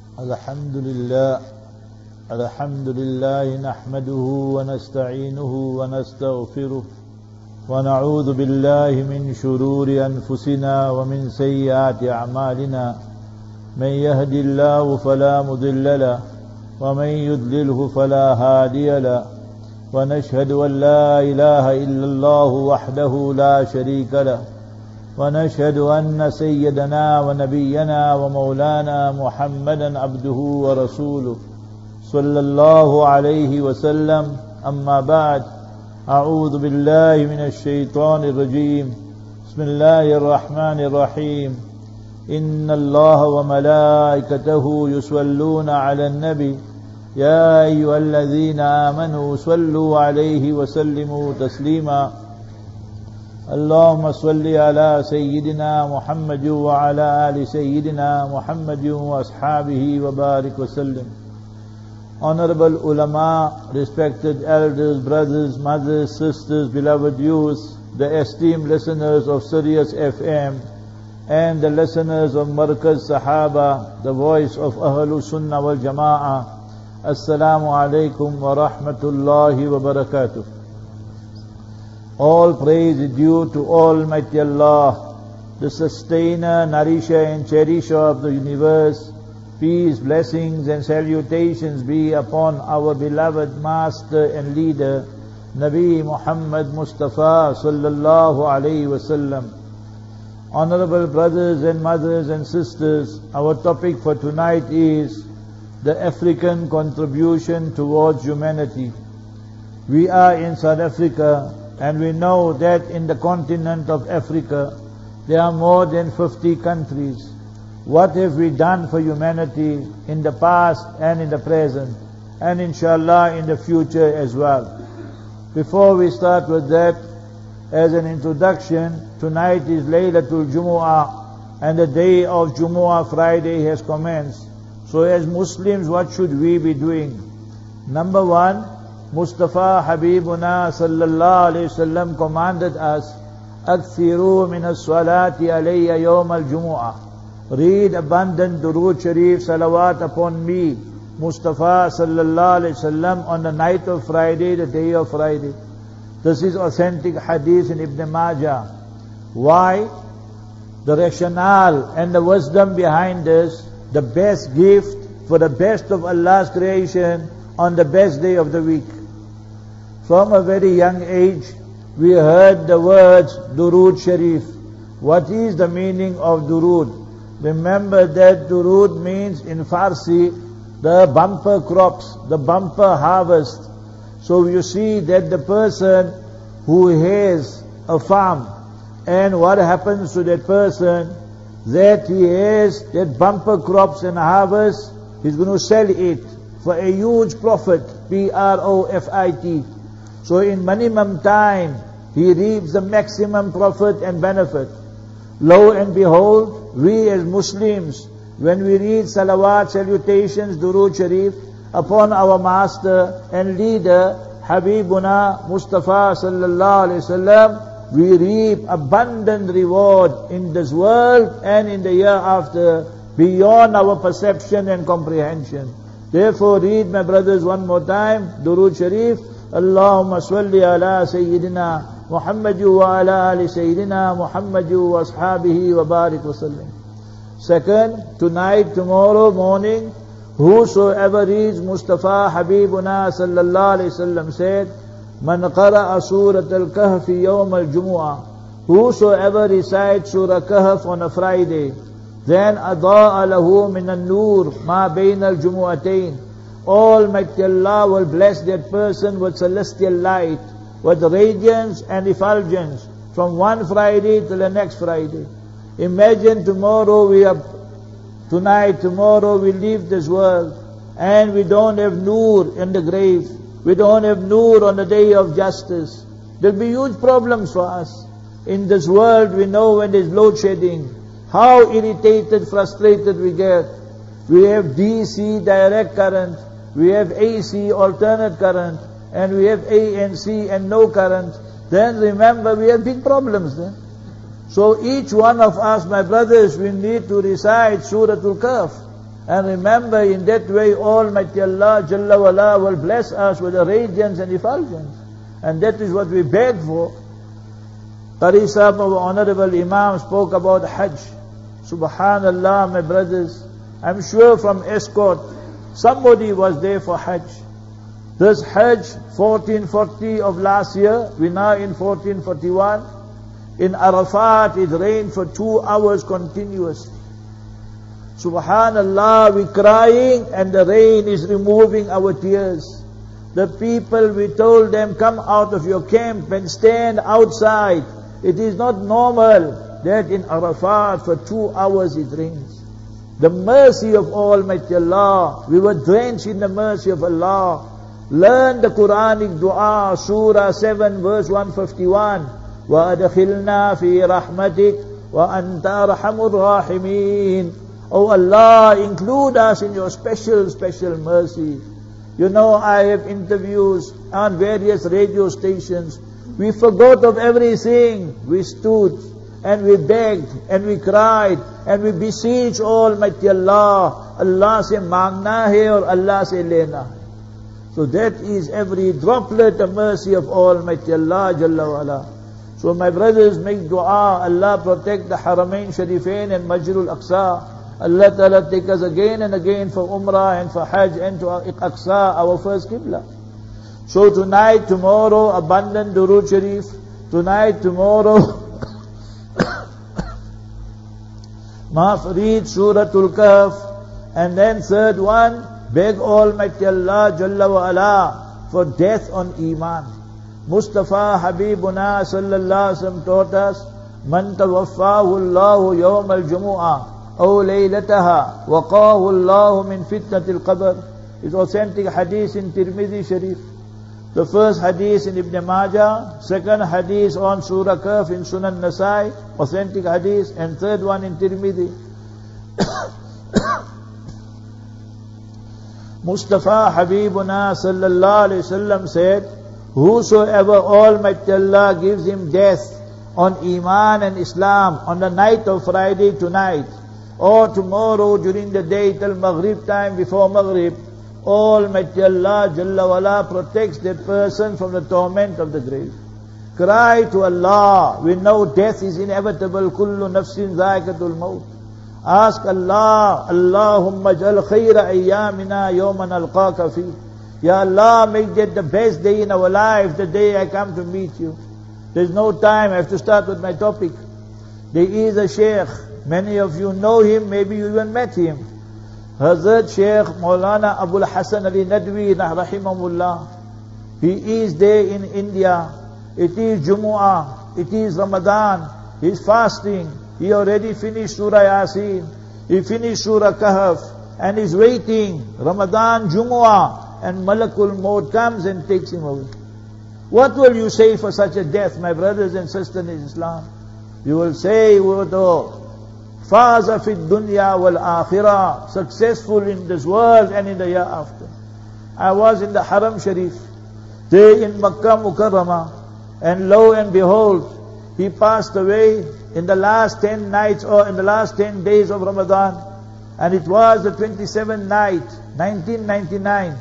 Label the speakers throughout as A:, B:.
A: الحمد لله نحمده ونستعينه ونستغفره ونعوذ بالله من شرور أنفسنا ومن سيئات أعمالنا من يهد الله فلا مضل له ومن يضلله فلا هادي له ونشهد أن لا إله إلا الله وحده لا شريك له ونشهد أن سيدنا ونبينا ومولانا محمدا عبده ورسوله صلى الله عليه وسلم. أما بعد، أعوذ بالله من الشيطان الرجيم. بسم الله الرحمن الرحيم. إن الله وملائكته يصلون على النبي يا أيها الذين آمنوا صلوا عليه وسلموا تسليما. اللهم صل على سيدنا محمد وعلى آل سيدنا محمد وأصحابه وبارك وسلم. Honorable ulama, respected elders, brothers, mothers, sisters, beloved youth, the esteemed listeners of Sirius FM and the listeners of Markaz Sahaba, the voice of Ahlul Sunnah wal Jama'ah. Assalamu alaikum wa rahmatullahi wa barakatuh. All praise is due to Almighty Allah, the sustainer, nourisher and cherisher of the universe. Peace, blessings and salutations be upon our beloved master and leader, Nabi Muhammad Mustafa sallallahu alayhi wasallam. Honorable brothers and mothers and sisters, our topic for tonight is the African contribution towards humanity. We are in South Africa, and we know that in the continent of Africa there are more than 50 countries. What have we done for humanity in the past and in the present, and inshallah in the future as well? Before we start with that, as an introduction, tonight is Laylatul Jumu'ah, and the day of Jumu'ah, Friday, has commenced. So as Muslims, what should we be doing? Number one, Mustafa Habibuna sallallahu alayhi wasallam commanded us, "Akthiru min as-salati alayya yawm al-Jumu'ah." Read abundant Durood Sharif salawat upon me, Mustafa sallallahu alayhi wasallam, on the night of Friday, the day of Friday. This is authentic hadith in Ibn Majah. Why? The rationale and the wisdom behind this, the best gift for the best of Allah's creation on the best day of the week. From a very young age, we heard the words Durood Sharif. What is the meaning of Durood? Remember that Durood means in Farsi the bumper crops, the bumper harvest. So you see that the person who has a farm, and what happens to that person, that he has that bumper crops and harvest, he's going to sell it for a huge profit, P-R-O-F-I-T. So in minimum time, he reaps the maximum profit and benefit. Lo and behold, we as Muslims, when we read salawat, salutations, Durood Sharif upon our master and leader, Habibuna Mustafa sallallahu alayhi wasallam, we reap abundant reward in this world and in the year after, beyond our perception and comprehension. Therefore, read, my brothers, one more time, Durood Sharif. Allahumma salli ala Sayyidina Muhammadu wa ala ali Sayyidina Muhammadu wa ashabihi wa barik wa sallam. Second, tonight, tomorrow morning, whosoever reads Mustafa Habibuna sallallahu alayhi wasallam said, "Man qara'a surat al-Kahf yawm al-Jumu'ah." Whosoever recites Surah Kahf on a Friday, then ada'a lahu min an-nur ma bayna al-Jumu'atayn. Almighty Allah will bless that person with celestial light, with radiance and effulgence from one Friday to the next Friday. Imagine tomorrow we leave this world and we don't have Noor in the grave. We don't have Noor on the day of justice. There'll be huge problems for us. In this world, we know when there's load shedding, how irritated, frustrated we get. We have DC, direct current. We have AC, alternate current. And we have ANC and no current. Then remember, we have big problems then. So each one of us, my brothers, we need to recite Suratul Kahf. And remember, in that way, Almighty Allah Jalla wala will bless us with the radiance and effulgence. And that is what we beg for. Qari Sahib, our Honorable Imam, spoke about Hajj. Subhanallah, my brothers. I'm sure from Escort, somebody was there for Hajj. This Hajj, 1440 of last year, we now in 1441. In Arafat, it rained for 2 hours continuously. Subhanallah, we're crying and the rain is removing our tears. The people, we told them, come out of your camp and stand outside. It is not normal that in Arafat for 2 hours it rains. The mercy of Almighty Allah, we were drenched in the mercy of Allah. Learn the Quranic dua, Surah 7 verse 151. وَأَدْخِلْنَا فِي رَحْمَتِكَ وَأَنْتَ أَرْحَمُ الرَّاحِمِينَ. Oh Allah, include us in your special mercy. You know, I have interviews on various radio stations. We forgot of everything. We stood and we begged and we cried and we beseeched Almighty Allah. Allah se mangna hai or Allah se lena hai. So that is every droplet the mercy of Almighty Allah Jalla wala. So my brothers, make dua. Allah protect the Haramain Sharifain and Masjidul Aqsa. Allah Ta'ala take us again and again for Umrah and for Hajj and to Aqsa, our first Qibla. So tonight, tomorrow, abundant Durood Sharif. Tonight, tomorrow, read Suratul Kahf. And then third one, beg Almighty Allah Jalla wa Ala for death on Iman. Mustafa Habibuna Sallallahu Alaihi Wasallam taught us, Man tawaffahu Allahu yawm al-jumu'ah أو ليلتها وقاه الله من فتنة القبر. It's authentic hadith in Tirmidhi Sharif. The first hadith in Ibn Majah, second hadith on Surah Kahf in Sunan Nasai, authentic hadith, and third one in Tirmidhi. Mustafa Habibuna Sallallahu Alaihi Wasallam said, whosoever Almighty Allah gives him death on Iman and Islam on the night of Friday tonight, or tomorrow during the day till Maghrib time, before Maghrib, Almighty Allah Jalla wala protects that person from the torment of the grave. Cry to Allah. We know death is inevitable. Kullu nafsin zaikatul maut. Ask Allah, Allahumma jal khayra ayyamina yawman alqaka fi. Ya Allah, make that the best day in our life, the day I come to meet you. There's no time, I have to start with my topic. There is a Sheikh. Many of you know him, maybe you even met him. Hazrat Sheikh Maulana Abul Hasan Ali Nadwi rahimahullah. He is there in India. It is Jumu'ah. It is Ramadan. He is fasting. He already finished Surah Yasin. He finished Surah Kahf. And is waiting. Ramadan, Jumu'ah. And Malakul Maut comes and takes him away. What will you say for such a death, my brothers and sisters in Islam? You will say, Faza fi dunya wal akhirah, successful in this world and in the year after. I was in the Haram Sharif, there in Makkah Mukarramah, and lo and behold, he passed away in the last 10 nights or in the last 10 days of Ramadan. And it was the 27th night, 1999.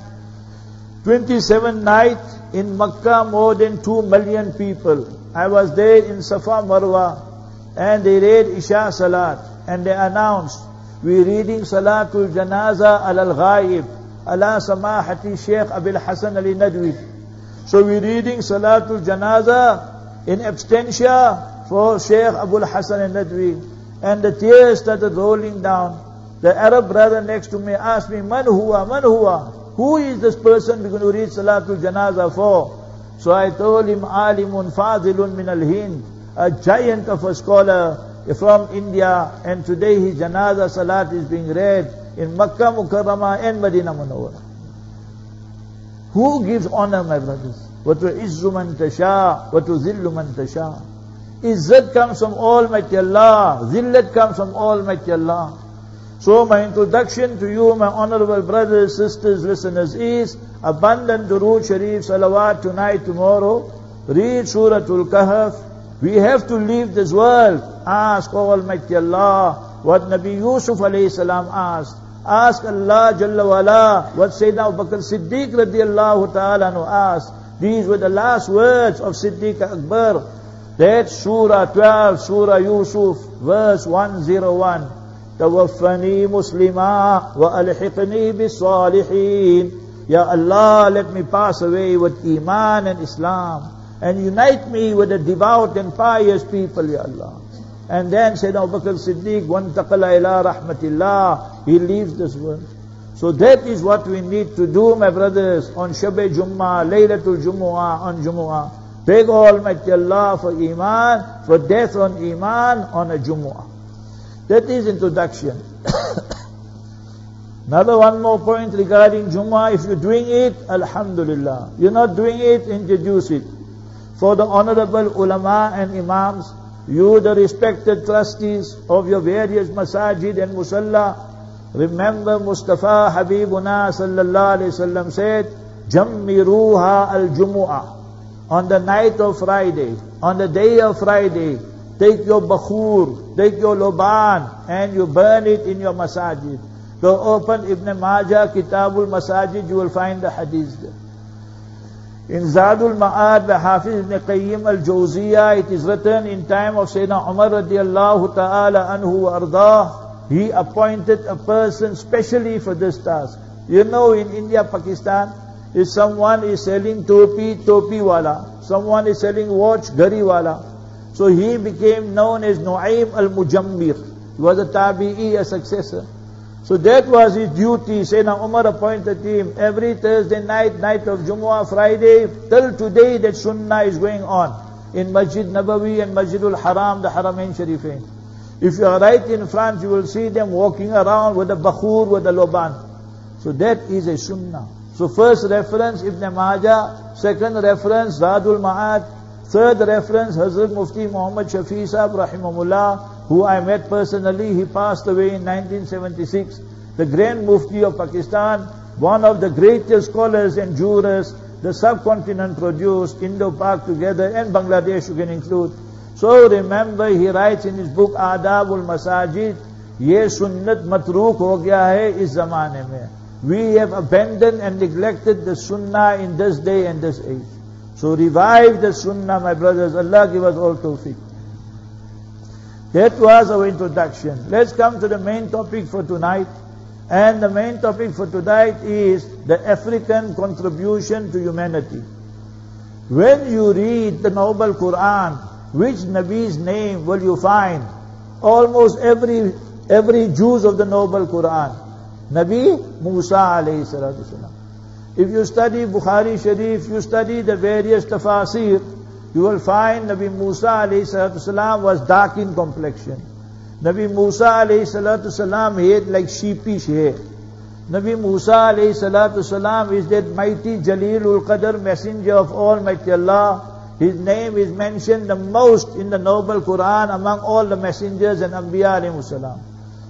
A: 27th night in Makkah, more than 2 million people. I was there in Safa Marwa, and they read Isha Salat. And they announced, we're reading Salatul Janaza al-Ghaib, ala Samahati Sheikh Abil Hasan Ali Nadwi. So we're reading Salatul Janaza in absentia for Sheikh Abul Hasan Ali Nadwi. And the tears started rolling down. The Arab brother next to me asked me, Man huwa? Who is this person we're going to read Salatul Janaza for? So I told him, Alimun Fadilun min al-Hind, a giant of a scholar from India, and today his Janaza Salat is being read in Makkah Mukarramah and Madinah Munawwarah. Who gives honor, my brothers? وَتُعِزُّ مَنْ تَشَاءُ وَتُذِلُّ مَنْ تَشَاءُ. Izzat comes from Almighty Allah. Zillat comes from Almighty Allah. So my introduction to you, my honorable brothers, sisters, listeners, is abundant Durood Sharif, Salawat tonight, tomorrow. Read Suratul Kahf. We have to leave this world. Ask Almighty Allah what Nabi Yusuf alayhi salam asked. Ask Allah Jalla wa'ala what Sayyidina Abu Bakr Siddiq radiallahu ta'ala anhu asked. These were the last words of Siddiq Akbar. That's Surah 12, Surah Yusuf, verse 101. Tawaffani muslima wa alhiqni bis-salihin. Ya Allah, let me pass away with Iman and Islam, and unite me with the devout and pious people, Ya Allah. And then Sayyidina Abu Bakr Siddiq, وَانْتَقَلَ إِلَىٰ رَحْمَةِ اللَّهِ, he leaves this world. So that is what we need to do, my brothers, on Shab-e Jummah, Laylatul Jumu'ah, on Jumu'ah. Beg Almighty Allah for Iman, for death on Iman on a Jumu'ah. That is introduction. Another one more point regarding Jumu'ah. If you're doing it, Alhamdulillah. You're not doing it, introduce it. For the honorable ulama and imams, you the respected trustees of your various masajid and musalla, remember Mustafa Habibuna sallallahu alayhi wasallam said, Jammiruha al-Jumu'ah. On the night of Friday, on the day of Friday, take your bakhur, take your loban, and you burn it in your masajid. Go open Ibn Majah, Kitabul Masajid, you will find the hadith there. In Zadul Ma'ad by Hafiz Ibn Qayyim al-Jawziyah, it is written in time of Sayyidina Umar radiallahu ta'ala anhu wa ardah, he appointed a person specially for this task. You know, in India, Pakistan, if someone is selling topi wala, someone is selling watch, gari wala. So he became known as Nu'aym al-Mujammir. He was a tabi'i, a successor. So that was his duty. Sayyidina Umar appointed him every Thursday night, night of Jumu'ah, Friday, till today that sunnah is going on in Masjid Nabawi and Masjidul Haram, the Haramain Sharifain. If you are right in front, you will see them walking around with a bakhur, with a loban. So that is a sunnah. So first reference Ibn Majah, second reference Zadul Ma'ad, third reference Hazrat Mufti Muhammad Shafi Sahib Rahimahullah, who I met personally. He passed away in 1976. The Grand Mufti of Pakistan, one of the greatest scholars and jurists the subcontinent produced, Indo-Pak together, and Bangladesh you can include. So remember, he writes in his book Adabul Masajid, ye sunnat matruk ho gaya hai is zamane mein. We have abandoned and neglected the sunnah in this day and this age. So revive the sunnah, my brothers. Allah give us all tawfiq. That was our introduction. Let's come to the main topic for tonight. And the main topic for tonight is the African contribution to humanity. When you read the Noble Quran, which Nabi's name will you find? Almost every juz of the Noble Quran. Nabi Musa alayhi salatu salam. If you study Bukhari Sharif, you study the various tafasir, you will find Nabi Musa alayhi salatu salam was dark in complexion. Nabi Musa alayhi salatu salam had like sheepish hair. Nabi Musa alayhi salatu salam is that mighty Jalilul Qadr messenger of Almighty Allah. His name is mentioned the most in the Noble Quran among all the messengers and Anbiya alayhi salam.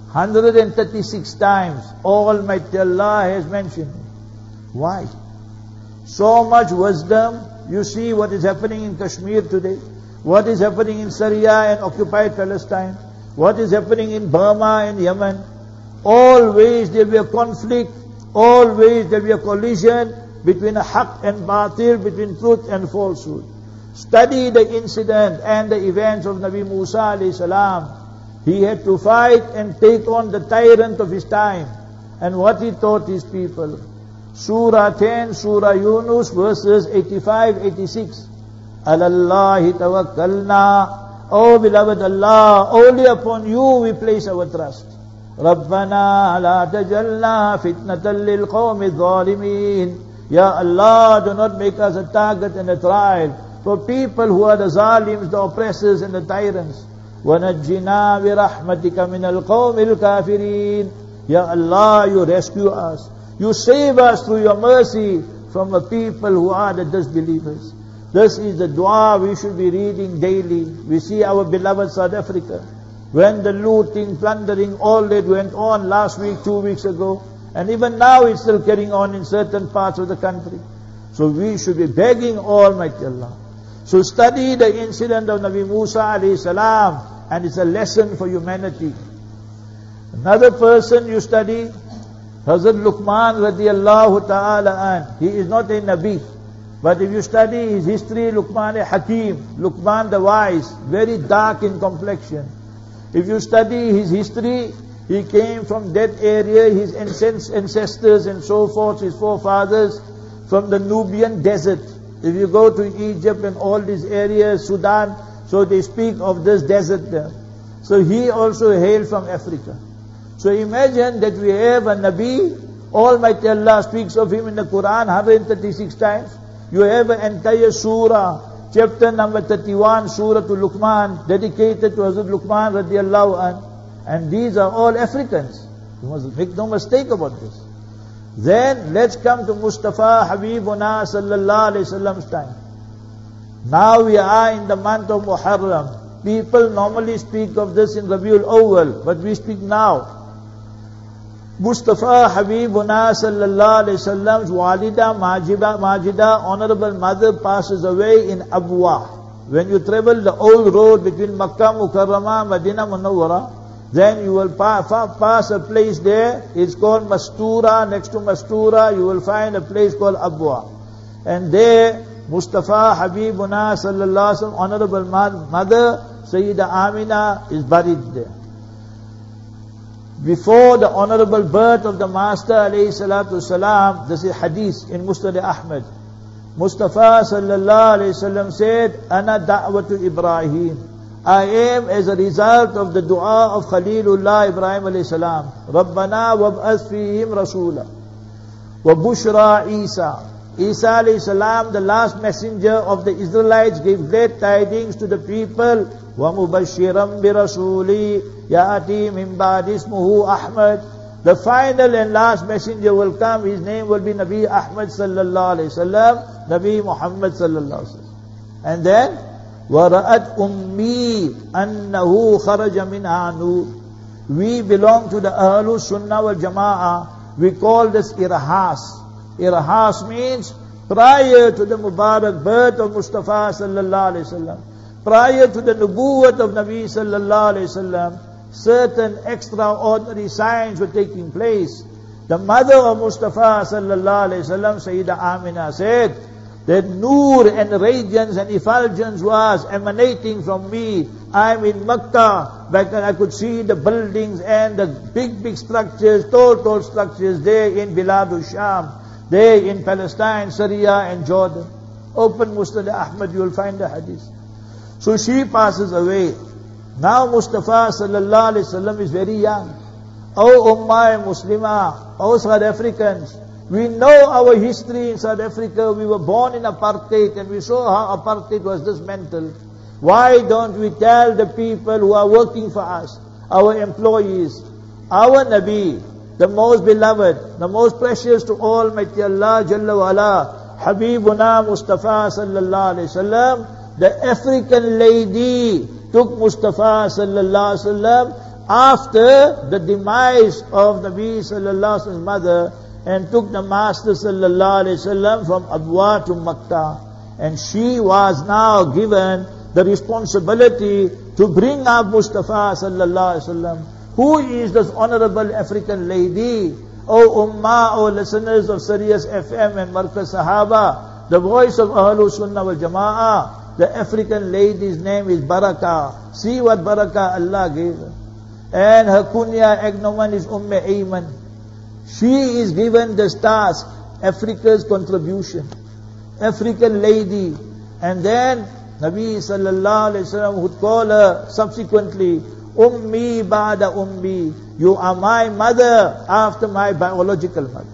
A: 136 times Almighty Allah has mentioned him. Why? So much wisdom. You see what is happening in Kashmir today, what is happening in Syria and occupied Palestine, what is happening in Burma and Yemen. Always there will be a conflict, always there will be a collision between a haqq and batil, between truth and falsehood. Study the incident and the events of Nabi Musa alayhi salam. He had to fight and take on the tyrant of his time. And what he taught his people. Surah 10, Surah Yunus, verses 85-86. Alallahi tawakkalna. Oh beloved Allah, only upon you we place our trust. Rabbana la tajalna fitnatan lil qawmi dhalimin. Ya Allah, do not make us a target and a trial for people who are the zalims, the oppressors and the tyrants. وَنَجِّنَا بِرَحْمَتِكَ مِنَ الْقَوْمِ الْكَافِرِينَ. Ya Allah, you rescue us. You save us through your mercy from the people who are the disbelievers. This is the dua we should be reading daily. We see our beloved South Africa. When the looting, plundering, all that went on last week, 2 weeks ago, and even now it's still carrying on in certain parts of the country. So we should be begging Almighty Allah. So study the incident of Nabi Musa alayhi salam, and it's a lesson for humanity. Another person you study, Hazrat Luqman radiallahu ta'ala an, he is not a Nabi. But if you study his history, Luqman Hakim, Luqman the wise, very dark in complexion. If you study his history, he came from that area, his ancestors and so forth, his forefathers, from the Nubian desert. If you go to Egypt and all these areas, Sudan, so they speak of this desert there. So he also hailed from Africa. So imagine that we have a Nabi, Almighty Allah speaks of him in the Quran 136 times. You have an entire surah, chapter number 31, Surah to Luqman, dedicated to Hazrat Luqman radiallahu anh. And these are all Africans. You must make no mistake about this. Then let's come to Mustafa Habibuna sallallahu alayhi wasallam's time. Now we are in the month of Muharram. People normally speak of this in Rabiul Awwal, but we speak now. Mustafa Habibuna sallallahu alayhi wasallam's Walida Majida, honorable mother, passes away in Abwa. When you travel the old road between Makkah Mukarramah, Madinah Munawwara, then you will pass a place there. It's called Mastura. Next to Mastura, you will find a place called Abwa. And there, Mustafa Habibuna sallallahu alaihi wasallam, honorable mother, Sayyida Amina, is buried there. Before the honorable birth of the Master alayhi salatu salam, this is hadith in Musnad Ahmad. Mustafa sallallahu alayhi wasallam said, Ana da'watu Ibrahim. I am as a result of the dua of Khalilullah Ibrahim alayhi salam. Rabbana wab'ath fihim rasoola. Wa bushra Isa. Isa alayhi salam, the last messenger of the Israelites, gave glad tidings to the people. Wa mubashiram bi rasuli ya'ati min ba'd ismuhu Ahmad. The final and last messenger will come. His name will be Nabi Ahmad sallallahu alayhi wasallam, Nabi Muhammad sallallahu alayhi wasallam. And then وَرَأَتْ أُمِّي أَنَّهُ خَرَجَ مِنْهَا نُورٌ. We belong to the Ahlul Sunnah wal Jama'ah. We call this Irhas. Irhas means prior to the Mubarak birth of Mustafa sallallahu alayhi wasallam, prior to the Nubuwwat of Nabi sallallahu alayhi wasallam, certain extraordinary signs were taking place. The mother of Mustafa sallallahu alayhi wasallam, Sayyida Amina, said that nur and radiance and effulgence was emanating from me. I'm in Makkah, back then I could see the buildings and the big structures, tall structures there in Biladul Sham, there in Palestine, Syria and Jordan. Open Musnad Ahmad, you will find the hadith. So she passes away. Now Mustafa sallallahu alayhi wasallam is very young. Oh Ummah Muslimah, oh South Africans, we know our history in South Africa. We were born in apartheid and we saw how apartheid was dismantled. Why don't we tell the people who are working for us, our employees, our Nabi, the most beloved, the most precious to Almighty Allah Jalla wa Ala, Habibuna Mustafa sallallahu alayhi wasallam, the African lady took Mustafa sallallahu alayhi wasallam after the demise of Nabi sallallahu alayhi wasallam's mother, and took the Master sallallahu alayhi wasallam from Abwa to Makkah. And she was now given the responsibility to bring up Mustafa sallallahu alayhi wasallam. Who is this honorable African lady? O Ummah, O listeners of Sirius FM and Markaz Sahaba, the voice of Ahlul Sunnah wal Jama'ah, the African lady's name is Barakah. See what Barakah Allah gave her. And her kunya agnomen is Ayman. She is given this task, Africa's contribution, African lady. And then Nabi sallallahu alayhi wasallam would call her subsequently, Ummi ba'da ummi. You are my mother after my biological mother.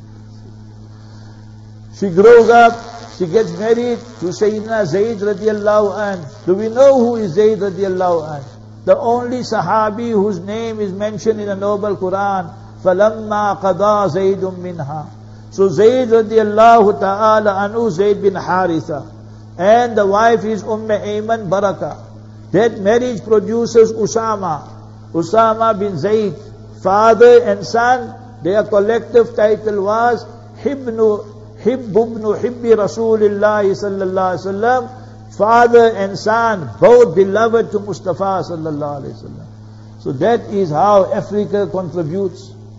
A: She grows up, she gets married to Sayyidina Zayd radiallahu anh. Do we know who is Zayd radiallahu anh? The only Sahabi whose name is mentioned in the Noble Quran. فَلَمَّا قَضَى زَيْدٌ مِّنْهَا. So Zayd radiallahu ta'ala anhu, Zayd bin Haritha. And the wife is Ayman Barakah. That marriage produces Usama. Usama bin Zayd. Father and son, their collective title was Hibnu Hibbi Rasulillah sallallahu alayhi wasallam. Father and son, both beloved to Mustafa sallallahu alayhi wasallam. So that is how Africa contributes.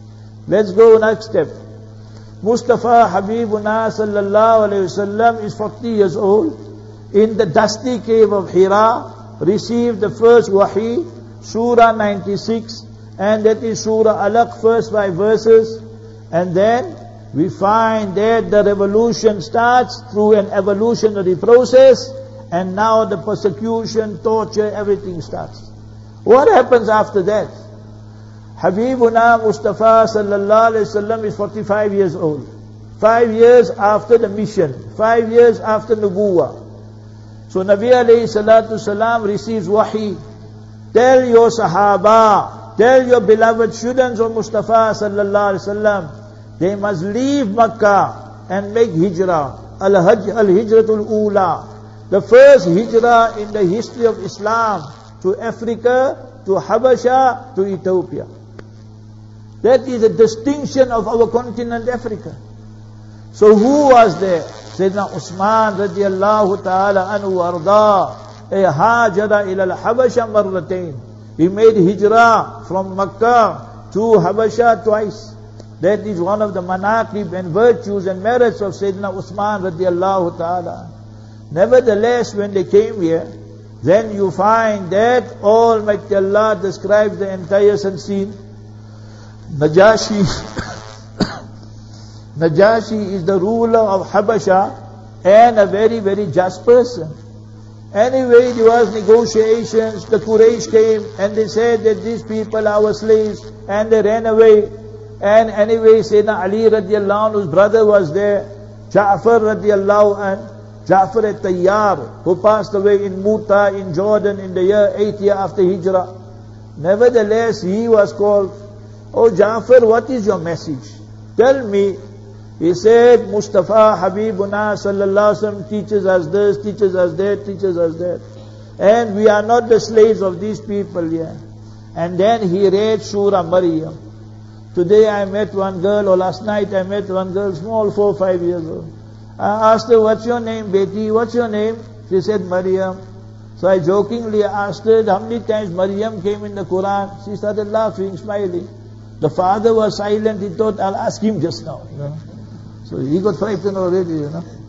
A: Let's go next step. Mustafa Habibuna sallallahu alayhi wasallam is 40 years old. In the dusty cave of Hira, received the first wahi, Surah 96, and that is Surah Alaq, first 5 verses. And then we find that the revolution starts through an evolutionary process, and now the persecution, torture, everything starts. What happens after that? Habibuna Mustafa sallallahu alayhi wasallam is 45 years old. 5 years after the mission, 5 years after Nubuwah. So Nabi alayhi salatu salam receives wahi. Tell your Sahaba, tell your beloved students of Mustafa sallallahu alayhi wasallam, they must leave Makkah and make hijrah. Al-Hijratul Ula. The first hijrah in the history of Islam to Africa, to Habasha, to Ethiopia. That is a distinction of our continent, Africa. So who was there? Sayyidina Usman radiallahu ta'ala anhu arda. Hajara ila al-Habasha marratain. He made hijrah from Makkah to Habasha twice. That is one of the manaqib and virtues and merits of Sayyidina Usman radiallahu ta'ala. Nevertheless, when they came here, then you find that Almighty Allah describes the entire scene. Najashi is the ruler of Habasha and a very, very just person. Anyway, there was negotiations, the Quraysh came and they said that these people are our slaves, and they ran away. And anyway, Sayyidina Ali radiallahu anhu's brother was there, Ja'far radiallahu anhu, Ja'far al-Tayyar, who passed away in Muta in Jordan in the year 8th year after Hijrah. Nevertheless, he was called, "Oh Ja'far, what is your message? Tell me." He said, "Mustafa Habibuna sallallahu alaihi wasallam teaches us this, teaches us that, teaches us that. And we are not the slaves of these people here." And then he read Surah Maryam. Today I met one girl, or last night I met one girl, small, 4 or 5 years old. I asked her, "What's your name, Beti? What's your name?" She said, "Maryam." So I jokingly asked her, how many times Maryam came in the Quran? She started laughing, smiling. The father was silent. He thought, I'll ask him just now. So he got frightened already,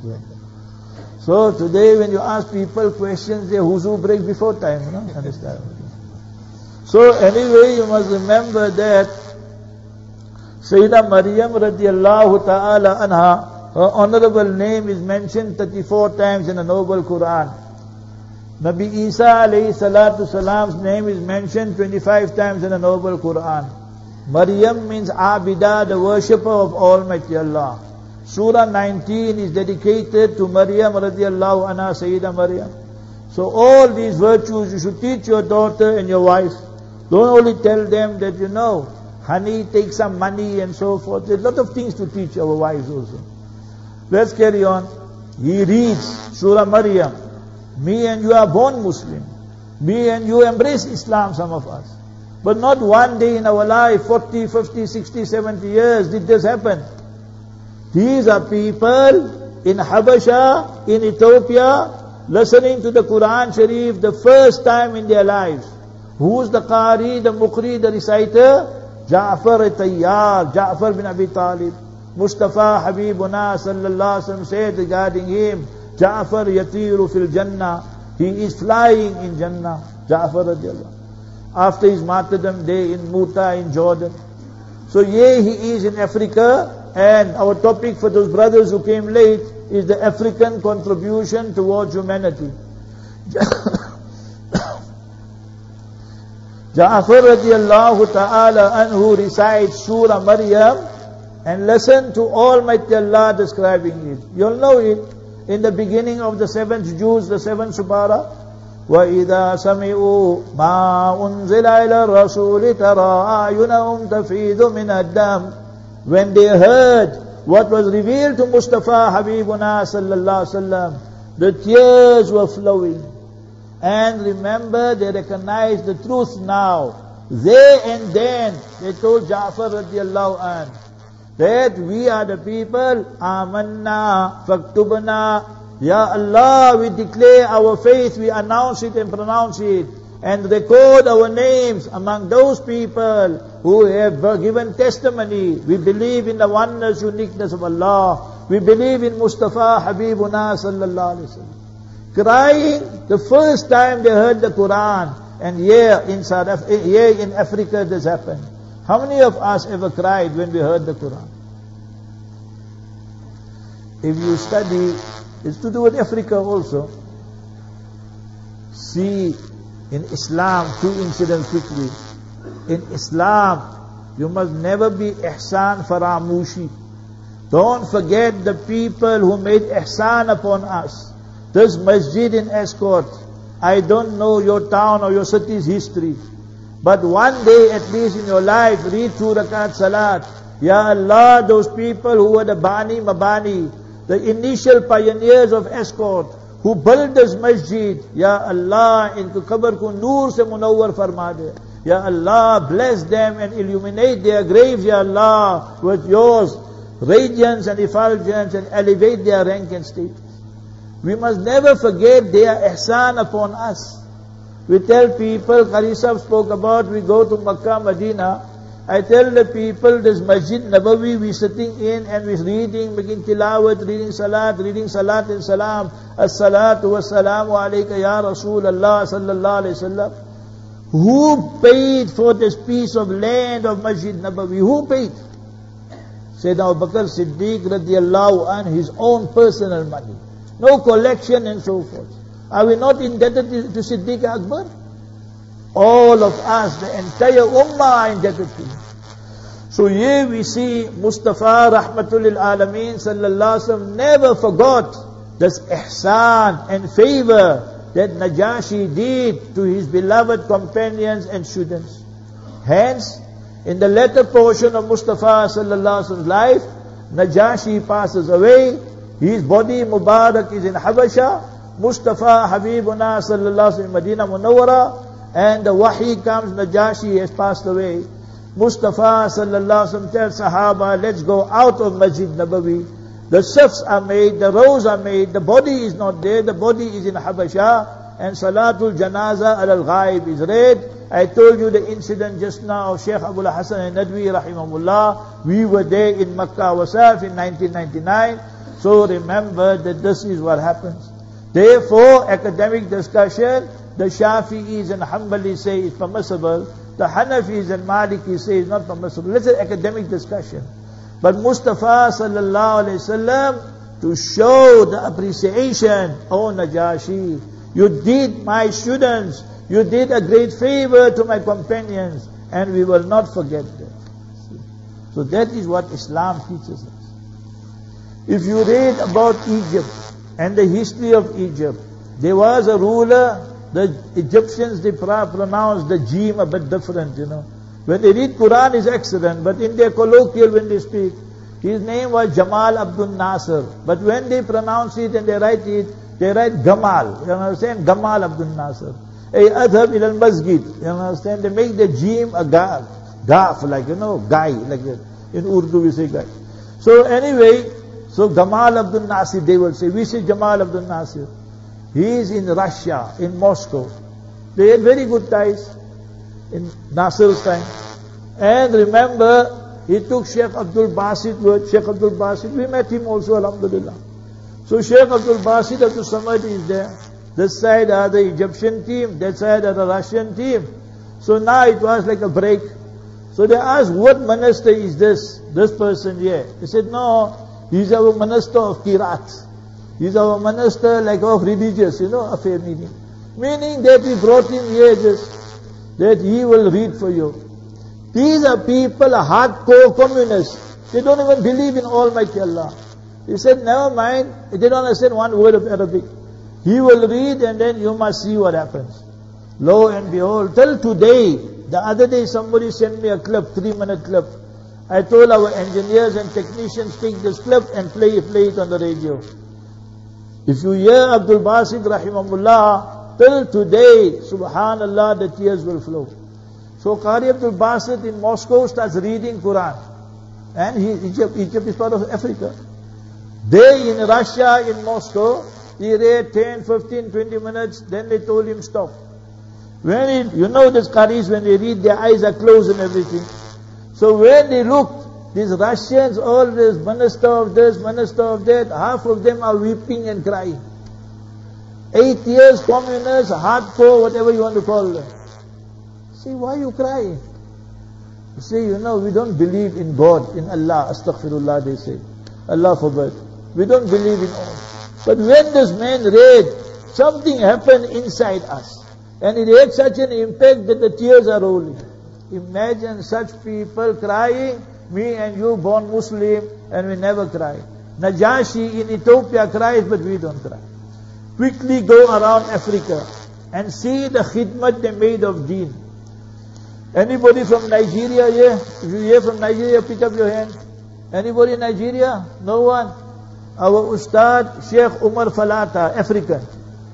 A: So today when you ask people questions, they huzu break before time, Understand? So anyway, you must remember that Sayyidah Maryam radiallahu ta'ala anha, her honorable name is mentioned 34 times in the Noble Quran. Nabi Isa alayhi salatu salam's name is mentioned 25 times in the Noble Quran. Maryam means Abida, the worshipper of Almighty Allah. Surah 19 is dedicated to Maryam radiallahu anha, Sayyidah Maryam. So all these virtues you should teach your daughter and your wife. Don't only tell them that honey, take some money and so forth. There's a lot of things to teach our wives also. Let's carry on. He reads Surah Maryam. Me and you are born Muslim. Me and you embrace Islam, some of us. But not one day in our life, 40, 50, 60, 70 years did this happen. These are people in Habasha, in Ethiopia, listening to the Quran Sharif the first time in their lives. Who's the Qari, the Muqri, the reciter? Ja'far al-Tayyar, Ja'far bin Abi Talib. Mustafa Habibuna sallallahu alaihi wasallam said regarding him, Ja'far yatiru fil Jannah. He is flying in Jannah. Ja'far radiallahu. After his martyrdom day in Muta in Jordan. So here he is in Africa, and our topic for those brothers who came late is the African contribution towards humanity. Ja'far radiallahu ta'ala anhu recites Surah Maryam and listen to Almighty Allah describing it. You'll know it in the beginning of the 7th juz, the 7th Subara. وَإِذَا سَمِعُوا مَا أُنزِلَ إِلَى الرَّسُولِ تَرَى أَعْيُنَهُمْ تَفِيضُ مِنَ الدَّمِ. When they heard what was revealed to Mustafa Habibuna sallallahu alaihi wasallam, the tears were flowing. And remember, they recognized the truth now. There and then, they told Ja'far radiallahu anhu that we are the people, Amanna, Faktubna. Ya Allah, we declare our faith, we announce it and pronounce it. and record our names among those people who have given testimony. We believe in the oneness, uniqueness of Allah. We believe in Mustafa Habibuna sallallahu alaihi wasallam. Crying the first time they heard the Quran, and here in Africa this happened. How many of us ever cried when we heard the Quran? If you study, it's to do with Africa also. See, in Islam, two incidents quickly. In Islam, you must never be ihsan faramushi. Don't forget the people who made ihsan upon us. This masjid in Escort, I don't know your town or your city's history, but one day at least in your life, read 2 rakat salat. Ya Allah, those people who were the Bani Mabani, the initial pioneers of Escort, who built this masjid, Ya Allah, into qabr ko noor se munawwar farma de. Ya Allah, bless them and illuminate their graves, Ya Allah, with yours radiance and effulgence, and elevate their rank and status. We must never forget their ihsan upon us. We tell people, Qari Sahib spoke about, we go to Makkah, Medina. I tell the people, this Masjid Nabawi, we sitting in and we reading, making tilawat, reading salat and salam. As-salatu was-salamu alayka ya Rasulullah sallallahu alayhi wasallam. Who paid for this piece of land of Masjid Nabawi? Who paid? Sayyidina Abu Bakr Siddiq radiallahu anhu, his own personal money. No collection and so forth. Are we not indebted to Siddiq Akbar? All of us, the entire ummah are indebted to him. So here we see Mustafa Rahmatul Lil Alameen sallallahu alaihi wasallam never forgot this ihsan and favor that Najashi did to his beloved companions and students. Hence, in the latter portion of Mustafa sallallahu alaihi wasallam's life, Najashi passes away. His body Mubarak is in Habasha. Mustafa Habibuna sallallahu alaihi wasallam in Medina Munawwara. And the wahi comes, Najashi has passed away. Mustafa sallallahu alaihi wasallam tells Sahaba, let's go out of Masjid Nabawi. The safs are made, the rows are made, the body is not there, the body is in Habasha, and Salatul Janaza al-Ghaib is read. I told you the incident just now of Sheikh Abul Hasan al-Nadwi rahimahullah. We were there in Makkah ourselves in 1999. So remember that this is what happens. Therefore, academic discussion, the Shafi'is and Hanbalis say it's permissible. The Hanafis and Malikis say it's not permissible. Let's say academic discussion. But Mustafa sallallahu alayhi wasallam, to show the appreciation, oh Najashi, you did my students, you did a great favor to my companions, and we will not forget that. So that is what Islam teaches us. If you read about Egypt and the history of Egypt, there was a ruler. The Egyptians, they pronounce the jim a bit different, When they read Quran is excellent, but in their colloquial when they speak, his name was Jamal Abdul Nasser. But when they pronounce it and they write Gamal. You understand? Gamal Abdul Nasser. Ay adhab ila al-masjid. You understand? They make the jim a gaf, like, guy, like that. In Urdu we say guy. So anyway, so Gamal Abdul Nasser, they will say. We say Jamal Abdul Nasser. He is in Russia, in Moscow. They had very good ties in Nasser's time. And remember, he took Sheikh Abdul Basit with Sheikh Abdul Basit. We met him also, alhamdulillah. So Sheikh Abdul Basit Abdul Samad is there. This side are the Egyptian team, that side are the Russian team. So now it was like a break. So they asked, what minister is this person here? He said, no, he's our minister of Kirat. He's our minister like of religious, affair meaning. Meaning that we brought him here just, that he will read for you. These are people, hardcore communists. They don't even believe in Almighty Allah. He said, never mind, they don't understand one word of Arabic. He will read and then you must see what happens. Lo and behold, till today, the other day somebody sent me a clip, 3-minute clip. I told our engineers and technicians, take this clip and play it on the radio. If you hear Abdul Basit rahimahullah, till today, subhanallah, the tears will flow. So Qari Abdul Basit in Moscow starts reading Quran. And Egypt is part of Africa. They in Russia, in Moscow, he read 10, 15, 20 minutes, then they told him stop. You know these Qaris, when they read, their eyes are closed and everything. So when they look, these Russians, all this minister of this, minister of that, half of them are weeping and crying. 8 years communists, hardcore, whatever you want to call them. See, why are you crying? You see, we don't believe in God, in Allah, astaghfirullah, they say. Allah forbid. We don't believe in all. But when this man read, something happened inside us. And it had such an impact that the tears are rolling. Imagine such people crying, me and you born Muslim, and we never cry. Najashi in Ethiopia cries, but we don't cry. Quickly go around Africa and see the khidmat they made of deen. Anybody from Nigeria here? If you're here from Nigeria, pick up your hand. Anybody in Nigeria? No one. Our Ustad, Sheikh Umar Falata, African.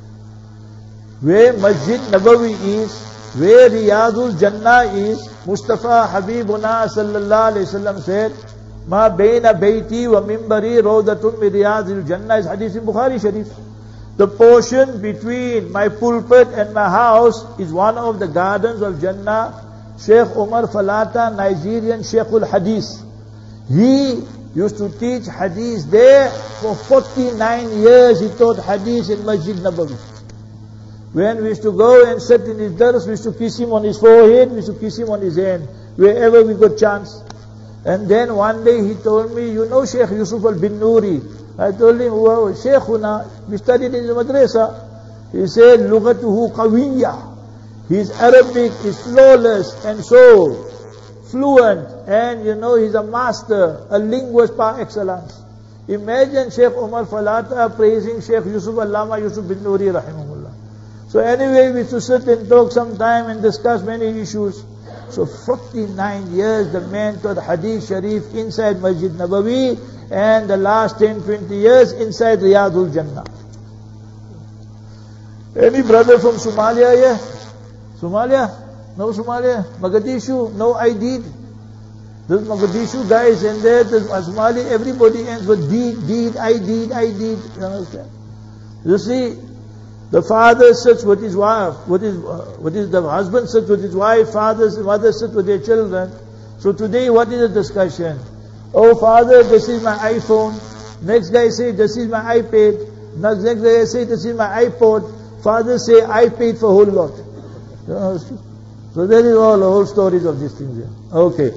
A: Where Masjid Nabawi is, where Riyadul Jannah is, Mustafa Habibuna sallallahu alayhi wasallam said, Ma baina bayti wa mimbari rawdatun min Riyadul Jannah, is hadith in Bukhari Sharif. The portion between my pulpit and my house is one of the gardens of Jannah. Sheikh Umar Falata, Nigerian Sheikhul Hadith. He used to teach Hadith there for 49 years. He taught Hadith in Masjid Nabawi. When we used to go and sit in his dars, we used to kiss him on his forehead, we used to kiss him on his hand, wherever we got chance. And then one day he told me, you know Sheikh Yusuf al-Bin Nuri? I told him, wow, Sheikhuna, we studied in the madrasa. He said, Lughatuhu qawiyya. His Arabic is flawless and so fluent, and he's a master, a linguist par excellence. Imagine Sheikh Umar Falata praising Sheikh Yusuf Allama Yusuf bin Nuri rahimahullah. So anyway, we used to sit and talk sometime and discuss many issues. So 49 years the man taught Hadith Sharif inside Masjid Nabawi, and the last 10-20 years inside Riyadul Jannah. Any brother from Somalia here? Somalia? No Somalia? Mogadishu? No, I did. There's Mogadishu guys and there's Somali, everybody ends with did, I did. You understand? You see, the father sits with his wife, the husband sits with his wife, mother sits with their children. So today what is the discussion? Oh father, this is my iPhone. Next guy say, this is my iPad. Next guy say, this is my iPod. Father say, I paid for whole lot. So that is all the whole stories of these things here. Okay.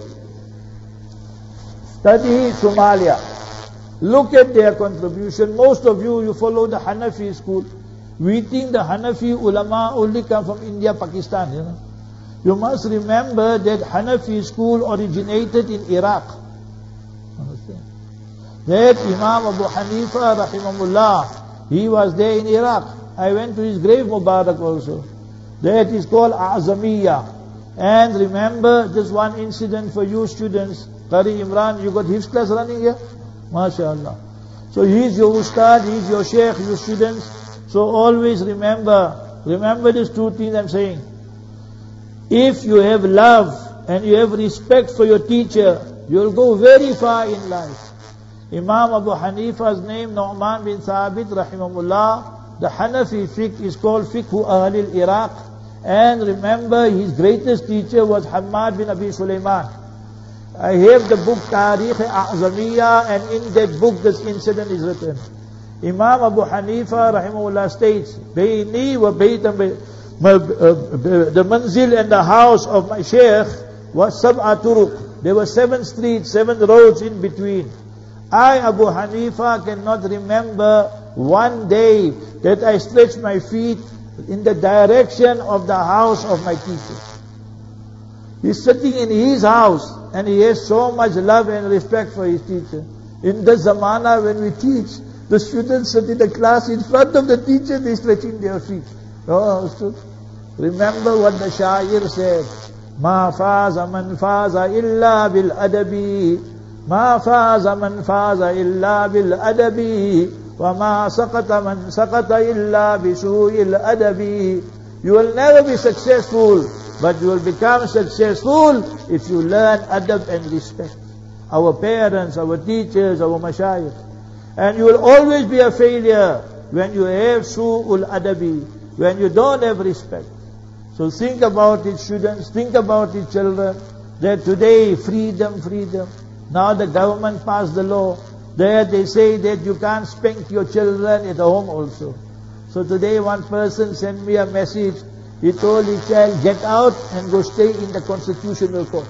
A: Study Somalia. Look at their contribution. Most of you follow the Hanafi school. We think the Hanafi ulama only come from India, Pakistan, You must remember that Hanafi school originated in Iraq. Understand? That Imam Abu Hanifa rahimahullah, he was there in Iraq. I went to his grave Mubarak also. That is called Azamiyya. And remember this one incident for you students. Qari Imran, you got his class running here? MashaAllah. So he is your ustad, he is your sheikh, you students. So always remember these two things I'm saying. If you have love and you have respect for your teacher, you will go very far in life. Imam Abu Hanifa's name, Nu'man bin Thabit rahimahullah, the Hanafi fiqh is called Fiqhu Ahl al-Iraq. And remember, his greatest teacher was Hammad bin Abi Sulaiman. I have the book Tarikh A'zamiyya, and in that book this incident is written. Imam Abu Hanifa rahimahullah states, Bayni wa baytam, the manzil and the house of my sheikh was sab'a turuq. There were 7 streets, 7 roads in between. I, Abu Hanifa, cannot remember one day that I stretched my feet in the direction of the house of my teacher. He's sitting in his house and he has so much love and respect for his teacher. In the zamana when we teach, the students sit in the class in front of the teacher, they stretching their feet. Oh, remember what the Shair said, Ma faza man faza illa bil adabi, Ma faza man faza illa bil adabi, Wa ma saqata man saqata illa bi su'il adabi. You will never be successful, but you will become successful if you learn adab and respect. Our parents, our teachers, our mashayikh. And you will always be a failure when you have su'ul adabi, when you don't have respect. So think about it, students, think about it, children, that today, freedom, freedom. Now the government passed the law. There they say that you can't spank your children at home also. So today one person sent me a message. He told his child, get out and go stay in the constitutional court.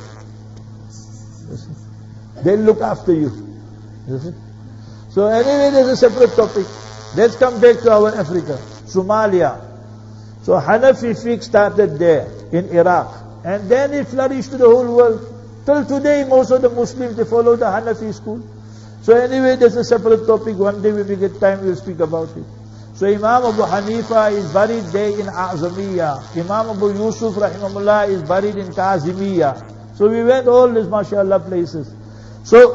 A: They'll look after you. So anyway, there's a separate topic. Let's come back to our Africa. Somalia. So Hanafi fiqh started there in Iraq. And then it flourished to the whole world. Till today, most of the Muslims, they follow the Hanafi school. So anyway, there's a separate topic. One day when we get time, we'll speak about it. So Imam Abu Hanifa is buried there in A'zamiyya. Imam Abu Yusuf, rahimahullah, is buried in Kazimiyya. So we went all these, mashallah, places. So,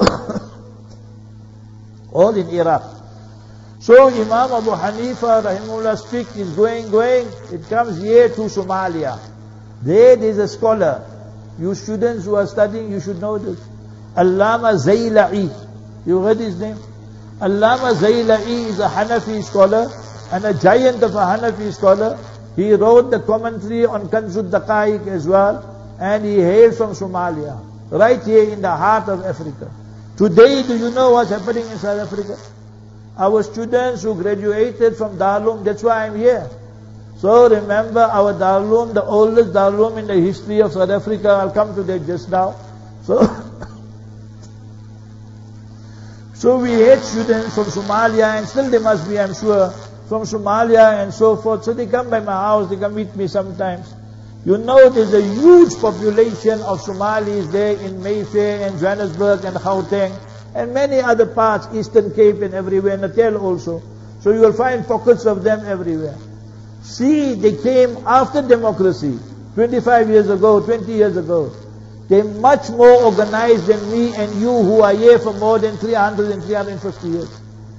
A: all in Iraq. So Imam Abu Hanifa, rahimahullah, fiqh is going. It comes here to Somalia. There is a scholar. You students who are studying, you should know this. Allama Zayla'i. You heard his name? Allama Zayla'i is a Hanafi scholar and a giant of a Hanafi scholar. He wrote the commentary on Kanzud Daqaiq as well, and he hails from Somalia, right here in the heart of Africa. Today, do you know what's happening in South Africa? Our students who graduated from Darul, that's why I'm here. So remember our Darul, the oldest Darul in the history of South Africa. I'll come to that just now. So we had students from Somalia, and still they must be, I'm sure, from Somalia and so forth. So they come by my house, they come meet me sometimes. You know there's a huge population of Somalis there in Mayfair and Johannesburg and Gauteng and many other parts, Eastern Cape and everywhere, Natal also. So you will find pockets of them everywhere. See, they came after democracy, 25 years ago, 20 years ago. They're much more organized than me and you who are here for more than 300 and 350 years.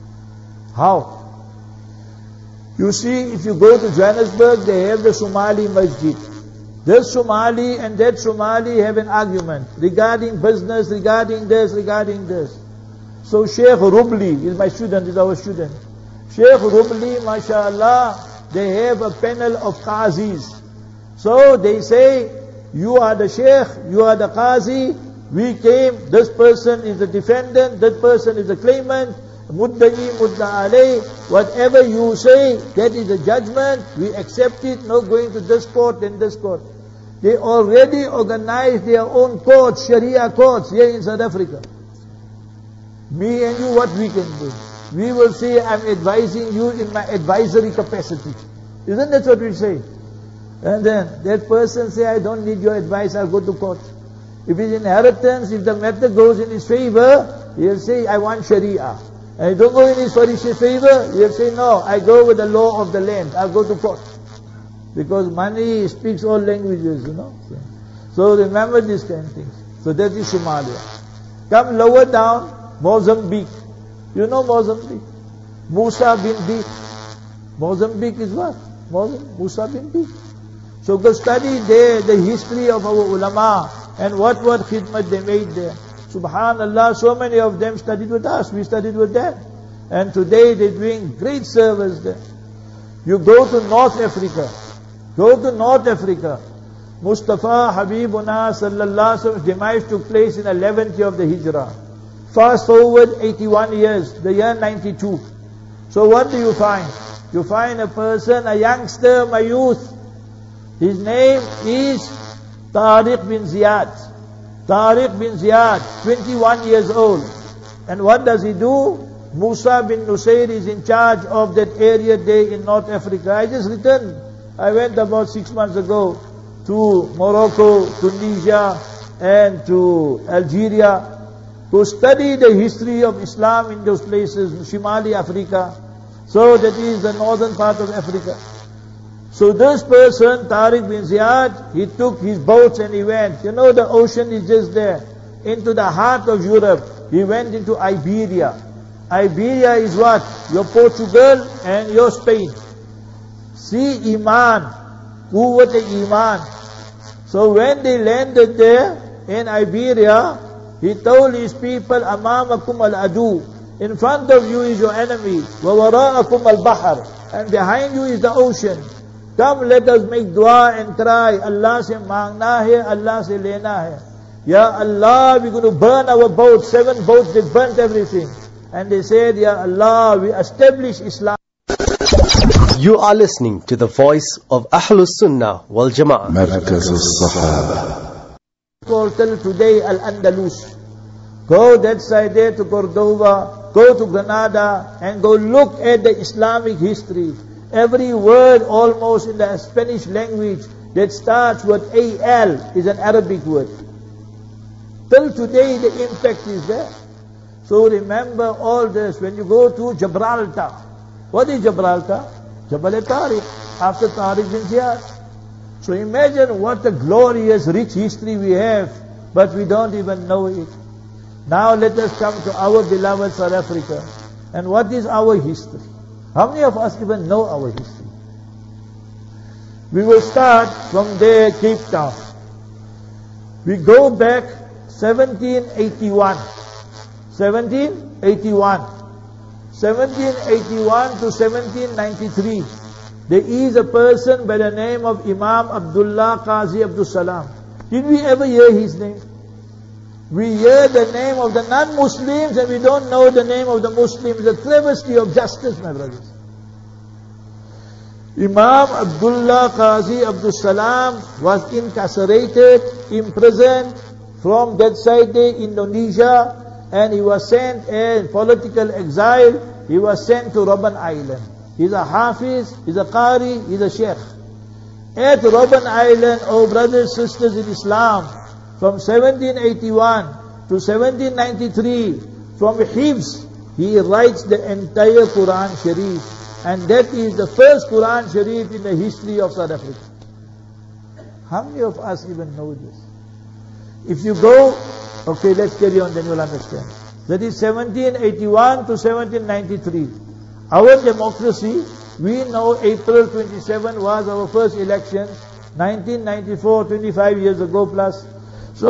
A: How? You see, if you go to Johannesburg, they have the Somali Masjid. This Somali and that Somali have an argument regarding business, regarding this, regarding this. So Sheikh Rubli is my student, is our student. Sheikh Rubli, mashallah, they have a panel of qazis. So they say, you are the sheikh, you are the qazi, we came, this person is the defendant, that person is the claimant, mudda'i, mudda alay, whatever you say, that is the judgment, we accept it, no going to this court and this court. They already organized their own courts, Sharia courts here in South Africa. Me and you, what we can do? We will say, I'm advising you in my advisory capacity. Isn't that what we say? And then that person say, I don't need your advice, I'll go to court. If it's inheritance, if the matter goes in his favor, he'll say, I want Sharia. And if it don't go in his favor, he'll say, no, I go with the law of the land, I'll go to court. Because money speaks all languages, you know. So remember these kind of things. So that is Somalia. Come lower down, Mozambique. You know Mozambique? Musa bin Bik. Mozambique is what? Musa bin Bik. So go study there the history of our ulama and what khidmat they made there. Subhanallah, so many of them studied with us, we studied with them. And today they're doing great service there. You go to North Africa. Go to North Africa. Mustafa Habibuna sallallahu alaihi wasallam's demise took place in 11th year of the Hijrah. Fast forward 81 years, the year 92. So what do you find? You find a person, a youngster, my youth. His name is Tariq bin Ziyad. Tariq bin Ziyad, 21 years old. And what does he do? Musa bin Nusayr is in charge of that area there in North Africa. I just returned. I went about 6 months ago to Morocco, Tunisia, and to Algeria to study the history of Islam in those places, Shimali Africa. So that is the northern part of Africa. So this person, Tariq bin Ziyad, he took his boats and he went. You know the ocean is just there. Into the heart of Europe. He went into Iberia. Iberia is what? Your Portugal and your Spain. See Iman. Quwwat Iman. So when they landed there in Iberia, he told his people, Amamakum al-adu. In front of you is your enemy. Wa wara'akum al-bahar. And behind you is the ocean. Come, let us make dua and cry. Allah se mangna hai, Allah se lena hai. Ya Allah, we're going to burn our boats. 7 boats, they burnt everything. And they said, Ya Allah, we establish Islam.
B: You are listening to the voice of Ahlus Sunnah wal Jama'ah.
C: Markaz al-Sahaba.
A: Till today, Al-Andalus. Go that side there to Cordoba, go to Granada, and go look at the Islamic history. Every word almost in the Spanish language that starts with AL is an Arabic word. Till today the impact is there. So remember all this. When you go to Gibraltar, what is Gibraltar? Jabal Tariq, after Tariq bin Ziyad. So imagine what a glorious, rich history we have, but we don't even know it. Now let us come to our beloved South Africa. And what is our history? How many of us even know our history? We will start from there, Cape Town. We go back 1781. 1781. 1781 to 1793. There is a person by the name of Imam Abdullah Qazi Abdul Salam. Did we ever hear his name? We hear the name of the non-Muslims and we don't know the name of the Muslims. The travesty of justice, my brothers. Imam Abdullah Qazi Abdul Salam was incarcerated, imprisoned from that side there, Indonesia, and he was sent in political exile. He was sent to Robben Island. He's a Hafiz, he's a Qari, he's a Sheikh. At Robben Island, oh brothers, sisters in Islam, from 1781 to 1793, from Hifz, he writes the entire Quran Sharif. And that is the first Quran Sharif in the history of South Africa. How many of us even know this? If you go, okay, let's carry on, then you'll understand. That is 1781 to 1793. Our democracy, we know April 27 was our first election, 1994, 25 years ago plus. So,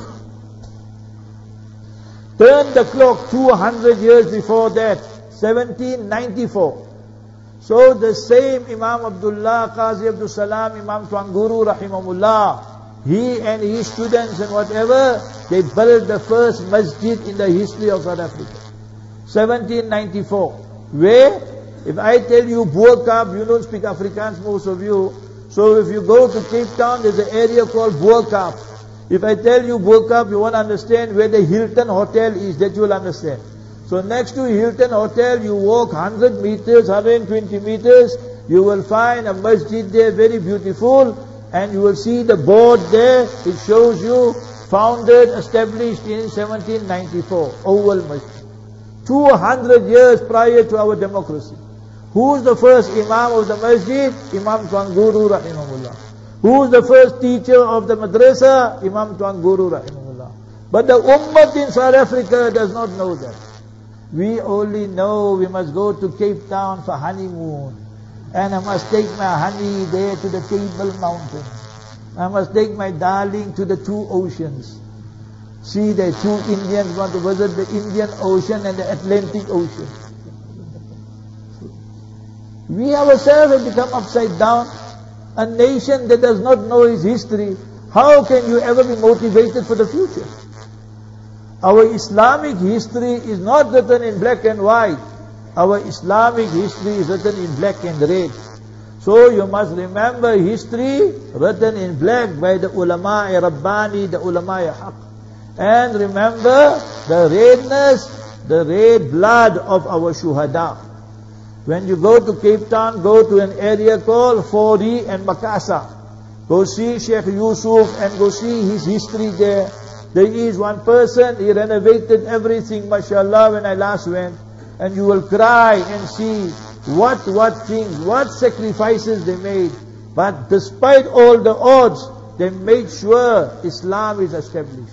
A: turn the clock 200 years before that, 1794. So the same Imam Abdullah Qazi Abdul Salam, Imam Tuan Guru Rahimahullah, he and his students and whatever, they built the first masjid in the history of South Africa. 1794. Where? If I tell you Boerkaap, you don't speak Afrikaans, most of you. So if you go to Cape Town, there's an area called Boerkaap. If I tell you Boerkaap, you won't understand where the Hilton Hotel is, that you will understand. So next to Hilton Hotel, you walk 100 meters, 120 meters, you will find a masjid there, very beautiful, and you will see the board there. It shows you, founded, established in 1794, Oval Masjid. 200 years prior to our democracy. Who's the first Imam of the Masjid? Imam Tuan Guru Rahimahullah. Who's the first teacher of the madrasa? Imam Tuan Guru Rahimahullah. But the Ummah in South Africa does not know that. We only know we must go to Cape Town for honeymoon. And I must take my honey there to the Table Mountain. I must take my darling to the 2 oceans. See, the 2 Indians want to visit the Indian Ocean and the Atlantic Ocean. We ourselves have become upside down. A nation that does not know its history, how can you ever be motivated for the future? Our Islamic history is not written in black and white. Our Islamic history is written in black and red. So you must remember history written in black by the ulama-i Rabbani, the ulama-i Haq. And remember the redness, the red blood of our shuhada. When you go to Cape Town, go to an area called Fori and Makassar. Go see Sheikh Yusuf and go see his history there. There is one person, he renovated everything, mashallah, when I last went. And you will cry and see what things, what sacrifices they made. But despite all the odds, they made sure Islam is established.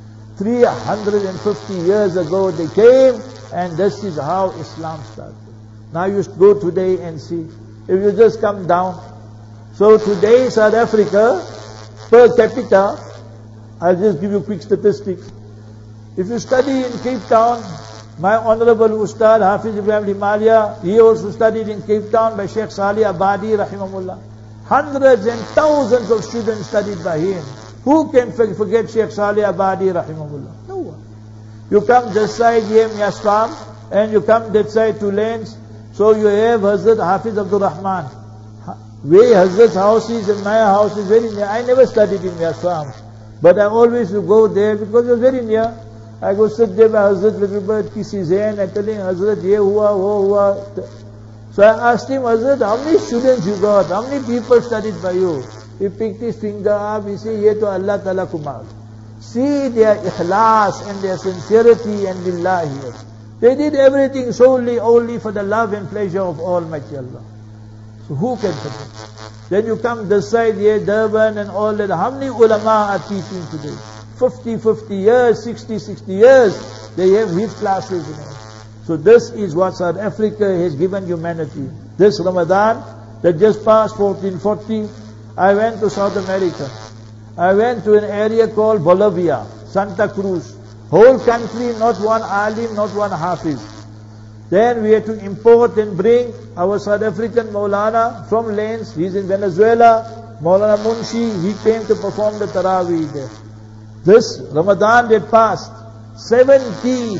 A: 350 years ago they came, and this is how Islam started. Now you go today and see. If you just come down. So today South Africa, per capita, I'll just give you quick statistics. If you study in Cape Town, my Honorable Ustad Hafiz Ibrahim Limalia, he also studied in Cape Town by Sheikh Salih Abadi Rahimahullah. Hundreds and thousands of students studied by him. Who can forget Sheikh Saleh Abadi rahimahullah? No one. You come this side here, Miaswam, and you come that side to Lanes. So you have Hazrat Hafiz Abdul Rahman. Where Hazrat's house is and my house is very near. I never studied in Miaswam, but I always go there because it was very near. I go sit there by Hazrat little bit, kiss his hand and telling Hazrat, ye hua, wo hua. So I asked him, Hazrat, how many students you got? How many people studied by you? He picked his finger up, he said, ye to Allah Ta'ala kumar. See their ikhlas and their sincerity and lillahi. They did everything solely only for the love and pleasure of Almighty Allah. So who can forget? Then you come this side here, Durban and all that. How many ulama are teaching today? 50 years, 60 years. They have his classes. So this is what South Africa has given humanity. This Ramadan that just passed 1440, I went to South America. I went to an area called Bolivia, Santa Cruz. Whole country, not one alim, not one hafiz. Then we had to import and bring our South African Maulana from Lanes. He's in Venezuela. Maulana Munshi, he came to perform the Taraweeh there. This Ramadan that passed, 70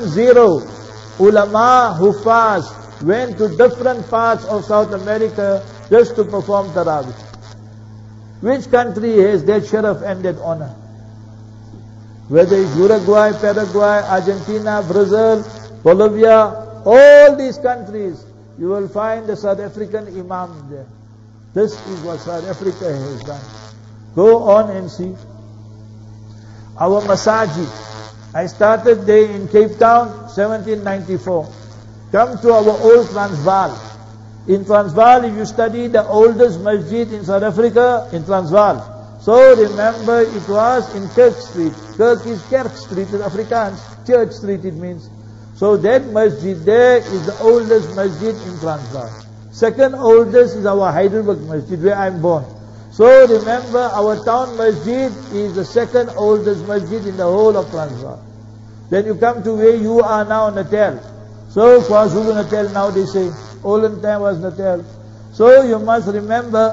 A: ulama, hufaz, went to different parts of South America just to perform Taraweeh. Which country has that sharaf and that honor? Whether it's Uruguay, Paraguay, Argentina, Brazil, Bolivia, all these countries, you will find the South African Imam there. This is what South Africa has done. Go on and see. Our masajid. I started there in Cape Town, 1794. Come to our old Transvaal. In Transvaal, if you study the oldest masjid in South Africa, in Transvaal. So remember, it was in Kirk Street. Kirk is Kerk Street in Afrikaans. Church Street it means. So that masjid there is the oldest masjid in Transvaal. Second oldest is our Heidelberg Masjid, where I'm born. So remember, our town masjid is the second oldest masjid in the whole of Transvaal. Then you come to where you are now, Natal. So KwaZulu Natal now they say, olden time was Natal. So you must remember,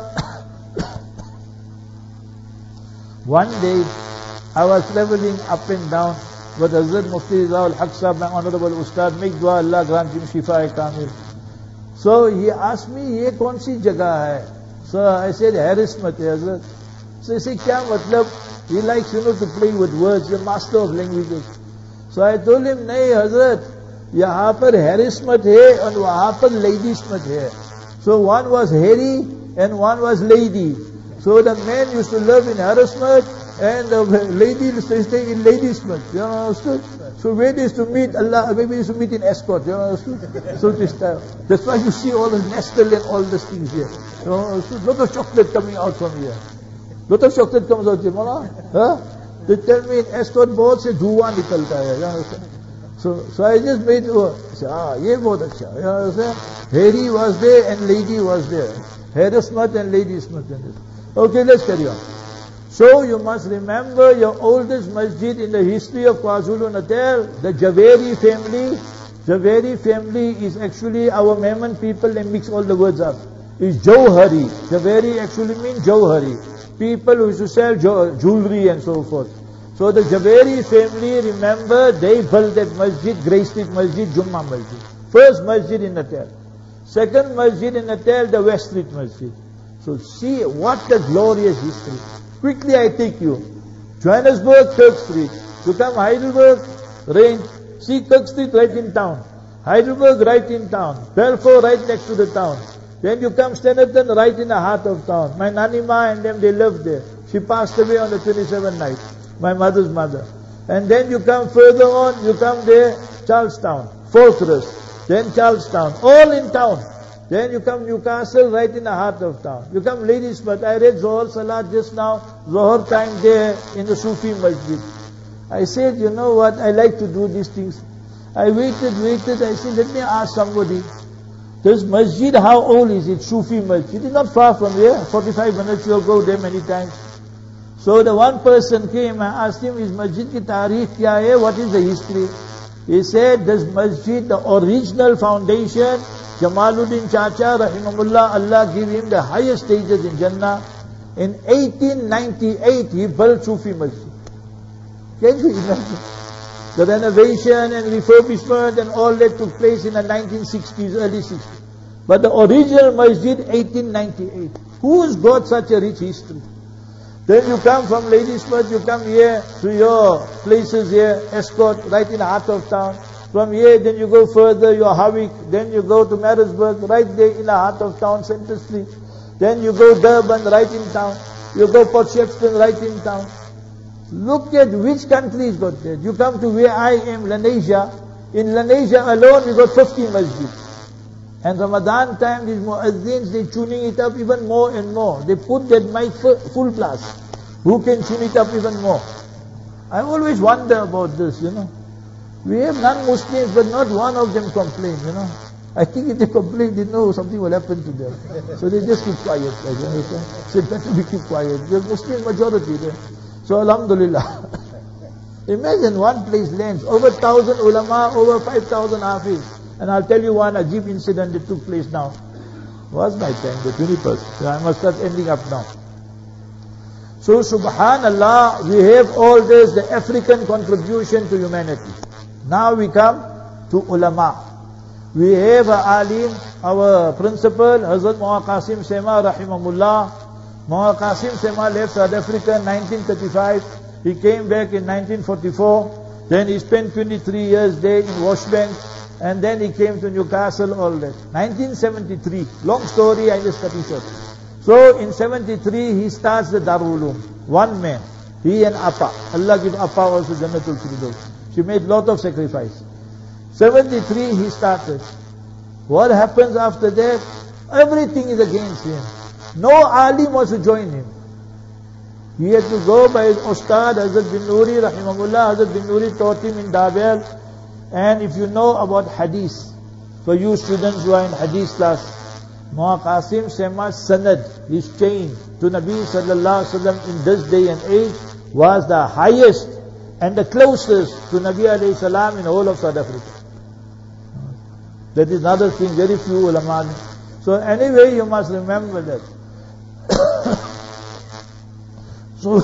A: one day I was traveling up and down with Hazrat Mufti Rizal Haq Sahab, my honorable Ustad, make dua Allah grant him Shifa-e-Kamil. So he asked me, ye kaun si jagah hai? So I said, Harrismith, Hazrat. So he said, kya matlab? He likes, to play with words, the master of languages. So I told him, nahi Hazrat, yahan par Harrismith hai and wahan par Ladysmith hai. So one was Harry and one was Lady. So the man used to live in Harrismith and the lady used to stay in Ladysmith. You understood? So where they used to meet, Allah, maybe they used to meet in Escort. You understood? So this time, that's why you see all the Nestle and all these things here. You understood? Lot of chocolate coming out from here. Lot of chocolate comes out here. Huh? They tell me in Escort bahut se dhua nikalta hai. You understand? So I just made, ye bahut acha. You understand? Harry was there and Lady was there. Harrismith and Ladysmith. Okay, let's carry on. So you must remember your oldest masjid in the history of KwaZulu Natal, the Javeri family. Javeri family is actually our Memon people, they mix all the words up. It's Jauhari. Javeri actually means Jauhari. People who used to sell jewelry and so forth. So the Javeri family, remember, they built that masjid, Grey Street Masjid, Jummah Masjid. First masjid in Natal. Second masjid in Natal, the West Street Masjid. So see what a glorious history. Quickly I take you. Johannesburg, Kirk Street. You come Heidelberg, range. See Kirk Street right in town. Heidelberg right in town. Balfour right next to the town. Then you come Standerton right in the heart of town. My Nanima and them, they lived there. She passed away on the 27th night. My mother's mother. And then you come further on, you come there, Charlestown, Fortress, then Charlestown, all in town. Then you come Newcastle, right in the heart of town. You come Ladysmith. I read Zohar Salat just now, Zohar time there in the Sufi Masjid. I said, you know what, I like to do these things. I waited, I said, let me ask somebody. This masjid, how old is it? Sufi Masjid. It's not far from here. 45 minutes, you'll go there many times. So the one person came, I asked him, is masjid ki tarikh kya hai? What is the history? He said, this masjid, the original foundation, Jamaluddin Chacha, rahimahullah, Allah give him the highest stages in Jannah. In 1898, he built Sufi Masjid. Can you imagine? The renovation and refurbishment and all that took place in the 1960s, early 60s. But the original masjid, 1898. Who's got such a rich history? Then you come from Ladysmith, you come here to your places here, Escort, right in the heart of town. From here, then you go further, your Havik, then you go to Maritzburg, right there in the heart of town, Center Street. Then you go Durban, right in town. You go Port Shepstone, right in town. Look at which countries got that. You come to where I am, Lenasia. In Lenasia alone, we got 50 masjids. And Ramadan time, these muazzins, they're tuning it up even more and more. They put that mic full blast. Who can tune it up even more? I always wonder about this, We have non-Muslims, but not one of them complain, I think if they complain, they know something will happen to them. So they just keep quiet. Say, better we keep quiet. There's Muslim majority there. So Alhamdulillah. Imagine one place lands, over 1,000 ulama, over 5,000 hafiz. And I'll tell you one ajib incident that took place now. Was my time, the 21st. So I must start ending up now. So subhanallah, we have all this, the African contribution to humanity. Now we come to ulama. We have alim, our principal, Hazrat Muhammad Qasim Sema rahimahullah. Muhammad Qasim Sema left South Africa in 1935. He came back in 1944. Then he spent 23 years there in Washbank. And then he came to Newcastle, all that. 1973. Long story, I just cut it short. So in 73, he starts the Darul Uloom. One man. He and Appa. Allah give Appa also Jannatul Firdaus. She made lot of sacrifice. 73, he started. What happens after that? Everything is against him. No alim wants to join him. He had to go by his Ustad, Hazrat bin Nuri, rahimahullah. Hazrat bin Nuri taught him in Dabel. And if you know about hadith, for you students who are in hadith class, Muhammad Qasim Sema's sanad, his chain to Nabi sallallahu alaihi wasallam in this day and age was the highest and the closest to Nabi alayhi salam in the whole of South Africa. That is another thing, very few ulama. So anyway, you must remember that. So,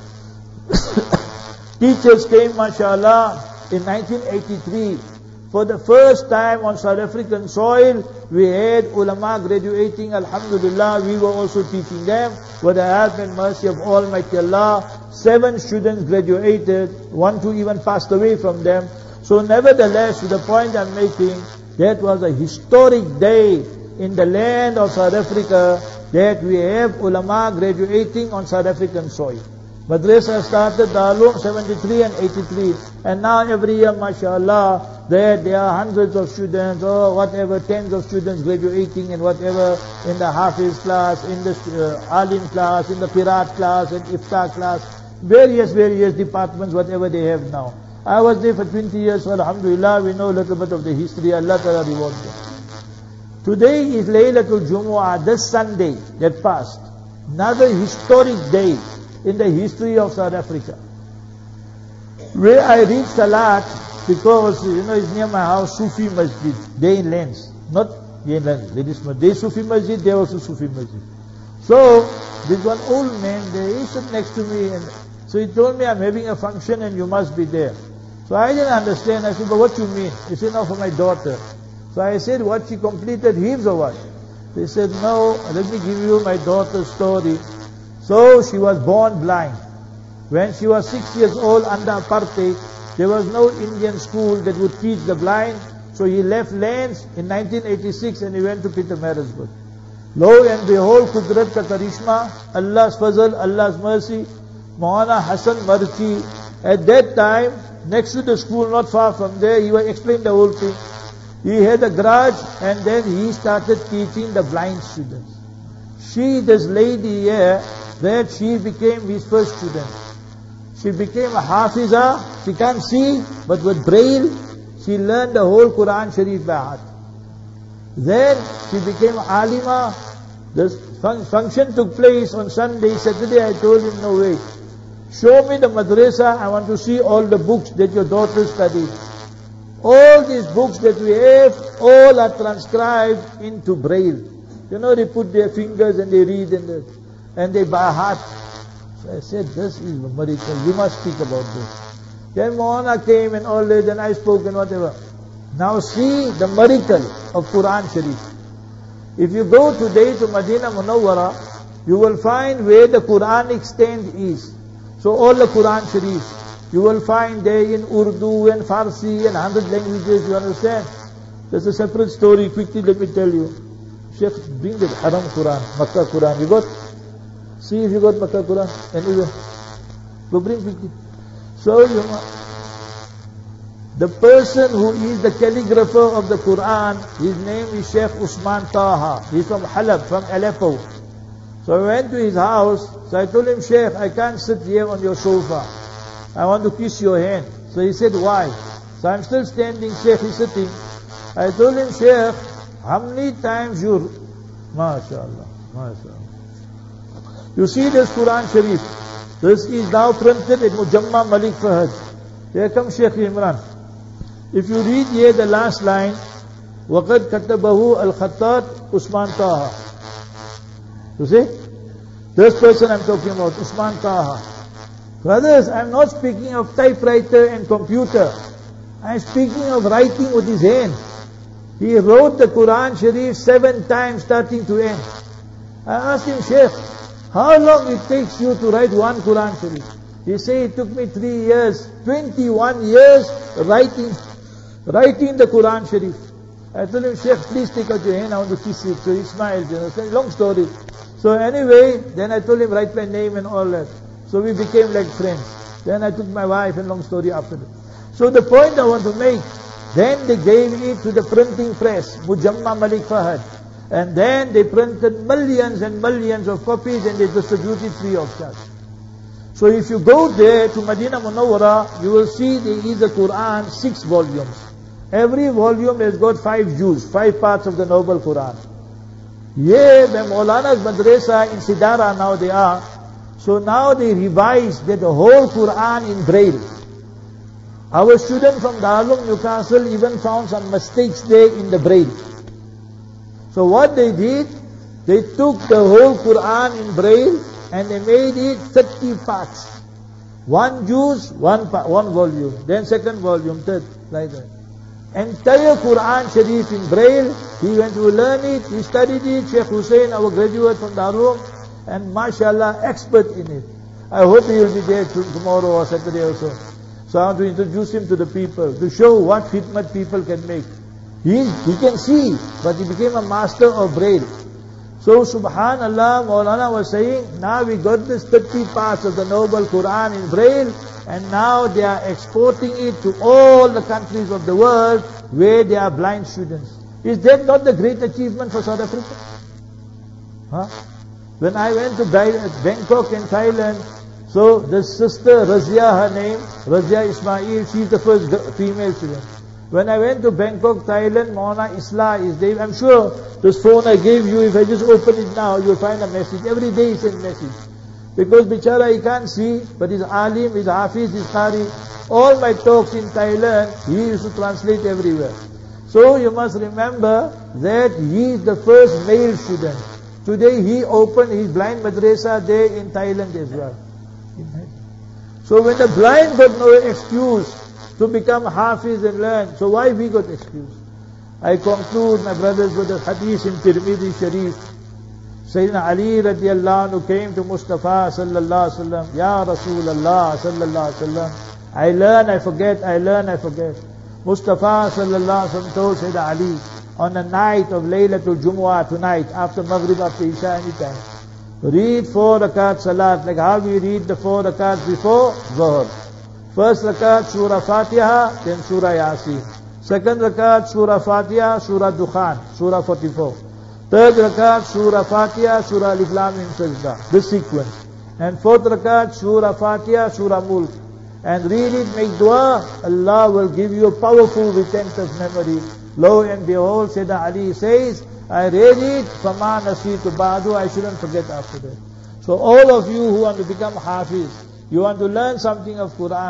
A: teachers came, mashallah, in 1983. For the first time on South African soil, we had ulama graduating, alhamdulillah, we were also teaching them. With the help and mercy of Almighty Allah, 7 students graduated, 1, 2 even passed away from them. So nevertheless, to the point I'm making, that was a historic day in the land of South Africa, that we have ulama graduating on South African soil. Madrasa started Darul Uloom 73 and 83. And now every year, mashallah, there are hundreds of students, or whatever, tens of students graduating and whatever, in the Hafiz class, in the Alim class, in the Qiraat class, and Iftar class, various departments, whatever they have now. I was there for 20 years, so alhamdulillah, we know a little bit of the history. Allah Ta'ala reward them. Today is Laylatul Jumu'ah, this Sunday that passed. Another historic day in the history of South Africa. Where I read Salat, because, it's near my house, Sufi Masjid. They in Lens. Not they in Lens. They Sufi Masjid, they also Sufi Masjid. So, this one old man, he stood next to me, and so he told me, I'm having a function and you must be there. So I didn't understand. I said, but what you mean? He said, no, for my daughter. So I said, what, she completed Hifz or what? They said, no, let me give you my daughter's story. So she was born blind. When she was 6 years old under apartheid, there was no Indian school that would teach the blind. So he left Lens in 1986 and he went to Pietermaritzburg. Lo and behold, Qudrat ka karishma, Allah's fazl, Allah's mercy, Maulana Hassan Marchi, at that time, next to the school, not far from there, he explained the whole thing. He had a garage and then he started teaching the blind students. This lady here, that she became his first student. She became a Hafiza, she can't see, but with Braille, she learned the whole Quran Sharif by heart. Then she became Alima. This function took place on Sunday. Saturday I told him, no way. Show me the madrasa, I want to see all the books that your daughter studied. All these books that we have, all are transcribed into Braille. You know, they put their fingers and they read and they by heart. So I said, this is a miracle. We must speak about this. Then Maulana came and all that, and I spoke and whatever. Now see the miracle of Quran Sharif. If you go today to Medina Munawwara, you will find where the Quranic stand is. So all the Quran Sharif, you will find there in Urdu and Farsi and 100 languages, you understand? There's a separate story, quickly let me tell you. Sheikh, bring the Haram Quran, Makkah Quran. You got? See if you got Makkah Quran. Anyway, go bring quickly. So the person who is the calligrapher of the Quran, his name is Sheikh Usman Taha. He's from Halab, from Aleppo. So I went to his house. So I told him, Sheikh, I can't sit here on your sofa. I want to kiss your hand. So he said, why? So I'm still standing, Sheikh is sitting. I told him, Sheikh, how many times you... MashaAllah, MashaAllah. You see this Quran Sharif. This is now printed in Mujamma Malik Fahad. Here comes Sheikh Imran. If you read here the last line, وَقَدْ كَتَبَهُ الْخَطَّاتِ Usman Taha. You see? This person I'm talking about, Usman Taha. Brothers, I'm not speaking of typewriter and computer. I'm speaking of writing with his hand. He wrote the Quran Sharif 7 times starting to end. I asked him, Sheikh, how long it takes you to write one Quran Sharif? He said, it took me 3 years, 21 years writing the Quran Sharif. I told him, Sheikh, please take out your hand, I want to kiss it. So he smiled, you know, long story. So anyway, then I told him, write my name and all that. So we became like friends. Then I took my wife and long story after that. So the point I want to make, then they gave it to the printing press, Mujamma Malik Fahad. And then they printed millions and millions of copies and they distributed free of charge. So if you go there to Medina Munawwara, you will see there is a Quran, 6 volumes. Every volume has got 5 juz, 5 parts of the Noble Quran. Yeah, the Maulana's Madrasa in Sidara now they are. So now they revised the whole Quran in Braille. Our student from Darul Newcastle even found some mistakes there in the Braille. So what they did, they took the whole Quran in Braille and they made it 30 parts. 1 juz, 1 volume, then 2nd volume, 3rd, like that. Entire Quran Sharif in Braille, he went to learn it, he studied it, Sheikh Hussain, our graduate from Darul, and mashallah, expert in it. I hope he will be there tomorrow or Saturday or so. So I want to introduce him to the people, to show what khidmat people can make. He can see, but he became a master of Braille. So subhanallah, Maulana was saying, now we got this 30 parts of the Noble Quran in Braille, and now they are exporting it to all the countries of the world where there are blind students. Is that not the great achievement for South Africa? Huh? When I went to Bangkok in Thailand, so the sister Razia, her name, Razia Ismail, she's the first female student. When I went to Bangkok, Thailand, Maulana Isla is there. I'm sure this phone I gave you, if I just open it now, you'll find a message. Every day he sends message. Because bichara he can't see, but he's alim, he's hafiz, he's qari. All my talks in Thailand, he used to translate everywhere. So you must remember that he is the first male student. Today he opened his blind madrasa there in Thailand as well. So when the blind got no excuse to become hafiz and learn, so why we got excuse? I conclude, my brothers, with the hadith in Tirmidhi Sharif. Sayyidina Ali radiallahu anhu came to Mustafa sallallahu alaihi wasallam. Ya Rasulullah sallallahu alaihi wasallam. I learn, I forget, I learn, I forget. Mustafa sallallahu alaihi wasallam told Sayyidina Ali, on the night of Laylatul Jumu'ah tonight, after Maghrib, after Isha, anytime, read 4 rakat salat, like how we read the 4 rakats before Zuhr. First rakat, Surah Fatiha, then Surah Yasin. Second rakat, Surah Fatiha, Surah Dukhan, Surah 44. Third rakat, Surah Fatiha, Surah Alif Lam Mim Sajda. This sequence. And fourth rakat, Surah Fatiha, Surah Mulk. And read it, make dua, Allah will give you a powerful retentive memory. Lo and behold, Sayyidina Ali says, I read it, Fama Nasitu Ba'du, I shouldn't forget after that. So all of you who want to become Hafiz, you want to learn something of Quran,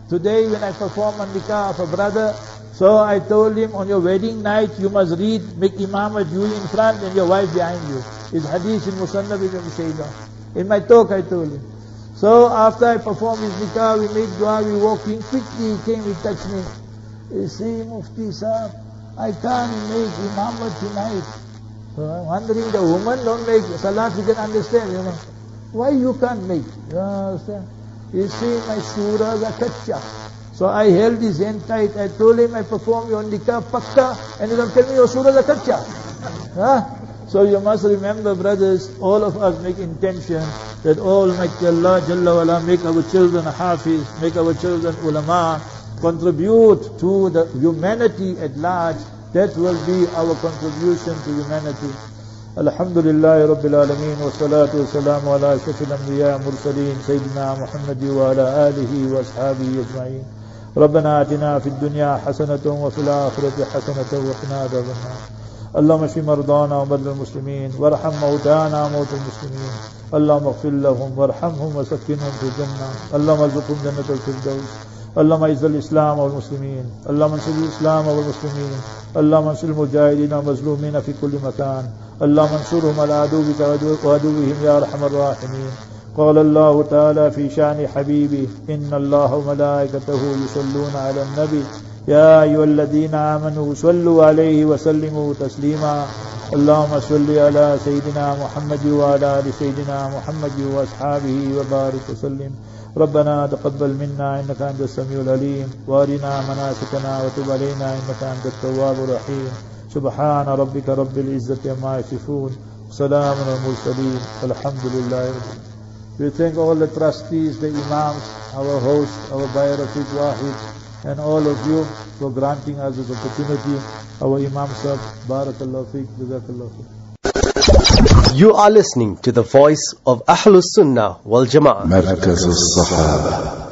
A: Today when I perform on nikah of a brother, so I told him, on your wedding night you must read, make imamat, you in front and your wife behind you. It's hadith in Musannaf ibn Shaybah. In my talk I told him. So after I performed his nikah, we made dua, we walked in quickly, he came, he touched me. He said, Mufti Sahab, I can't make imamat tonight. So I'm wondering, the woman don't make salat, you can understand, you know. Why you can't make? You understand? He said, my surahs are kacha. So I held his hand tight. I told him, I perform your nikah pakka, and you don't tell me your surahs are kacha. Huh? So you must remember, brothers, all of us make intention that Almighty Allah Jalla wala make our children hafiz, make our children ulama, contribute to the humanity at large. That will be our contribution to humanity. Alhamdulillah Rabbil Alameen wa salatu wa salamu ala ashrafil anbiya mursaleen Sayyidina Muhammad wa ala alihi wa ashabihi ajma'in. ربنا آتنا في الدنيا حسنة وفي الآخرة حسنة وقنا عذاب النار. اللهم اشف مرضانا ومرضى المسلمين وارحم موتانا وموتى المسلمين. اللهم اغفر لهم وارحمهم وسكنهم في الجنة. اللهم ارزقهم جنة الفردوس. اللهم اعز الإسلام والمسلمين. اللهم انصر الإسلام والمسلمين. اللهم انصر المجاهدين والمظلومين في كل مكان. اللهم انصرهم على عدوك وعدوهم يا أرحم الراحمين. قال الله تعالى في شأن حبيبه إن الله وملائكته يصلون على النبي يا أيها الذين آمنوا صلوا عليه وسلموا تسليما. اللهم صل على سيدنا محمد وعلى آل سيدنا محمد وأصحابه وبارك وسلم. ربنا تقبل منا إنك أنت السميع العليم وأرنا مناسكنا وتب علينا إنك أنت التواب الرحيم. سبحان ربك رب العزة عما يصفون سلام على المرسلين والحمد لله رب العالمين. We thank all the trustees, the imams, our host, our buyer of Wahid, and all of you for granting us this opportunity. Our Imam Sahib, Barakallahu Feek, Jazakallahu Feek.
B: You are listening to the voice of Ahlus Sunnah wal Jama'ah.
C: مركز الصحابة.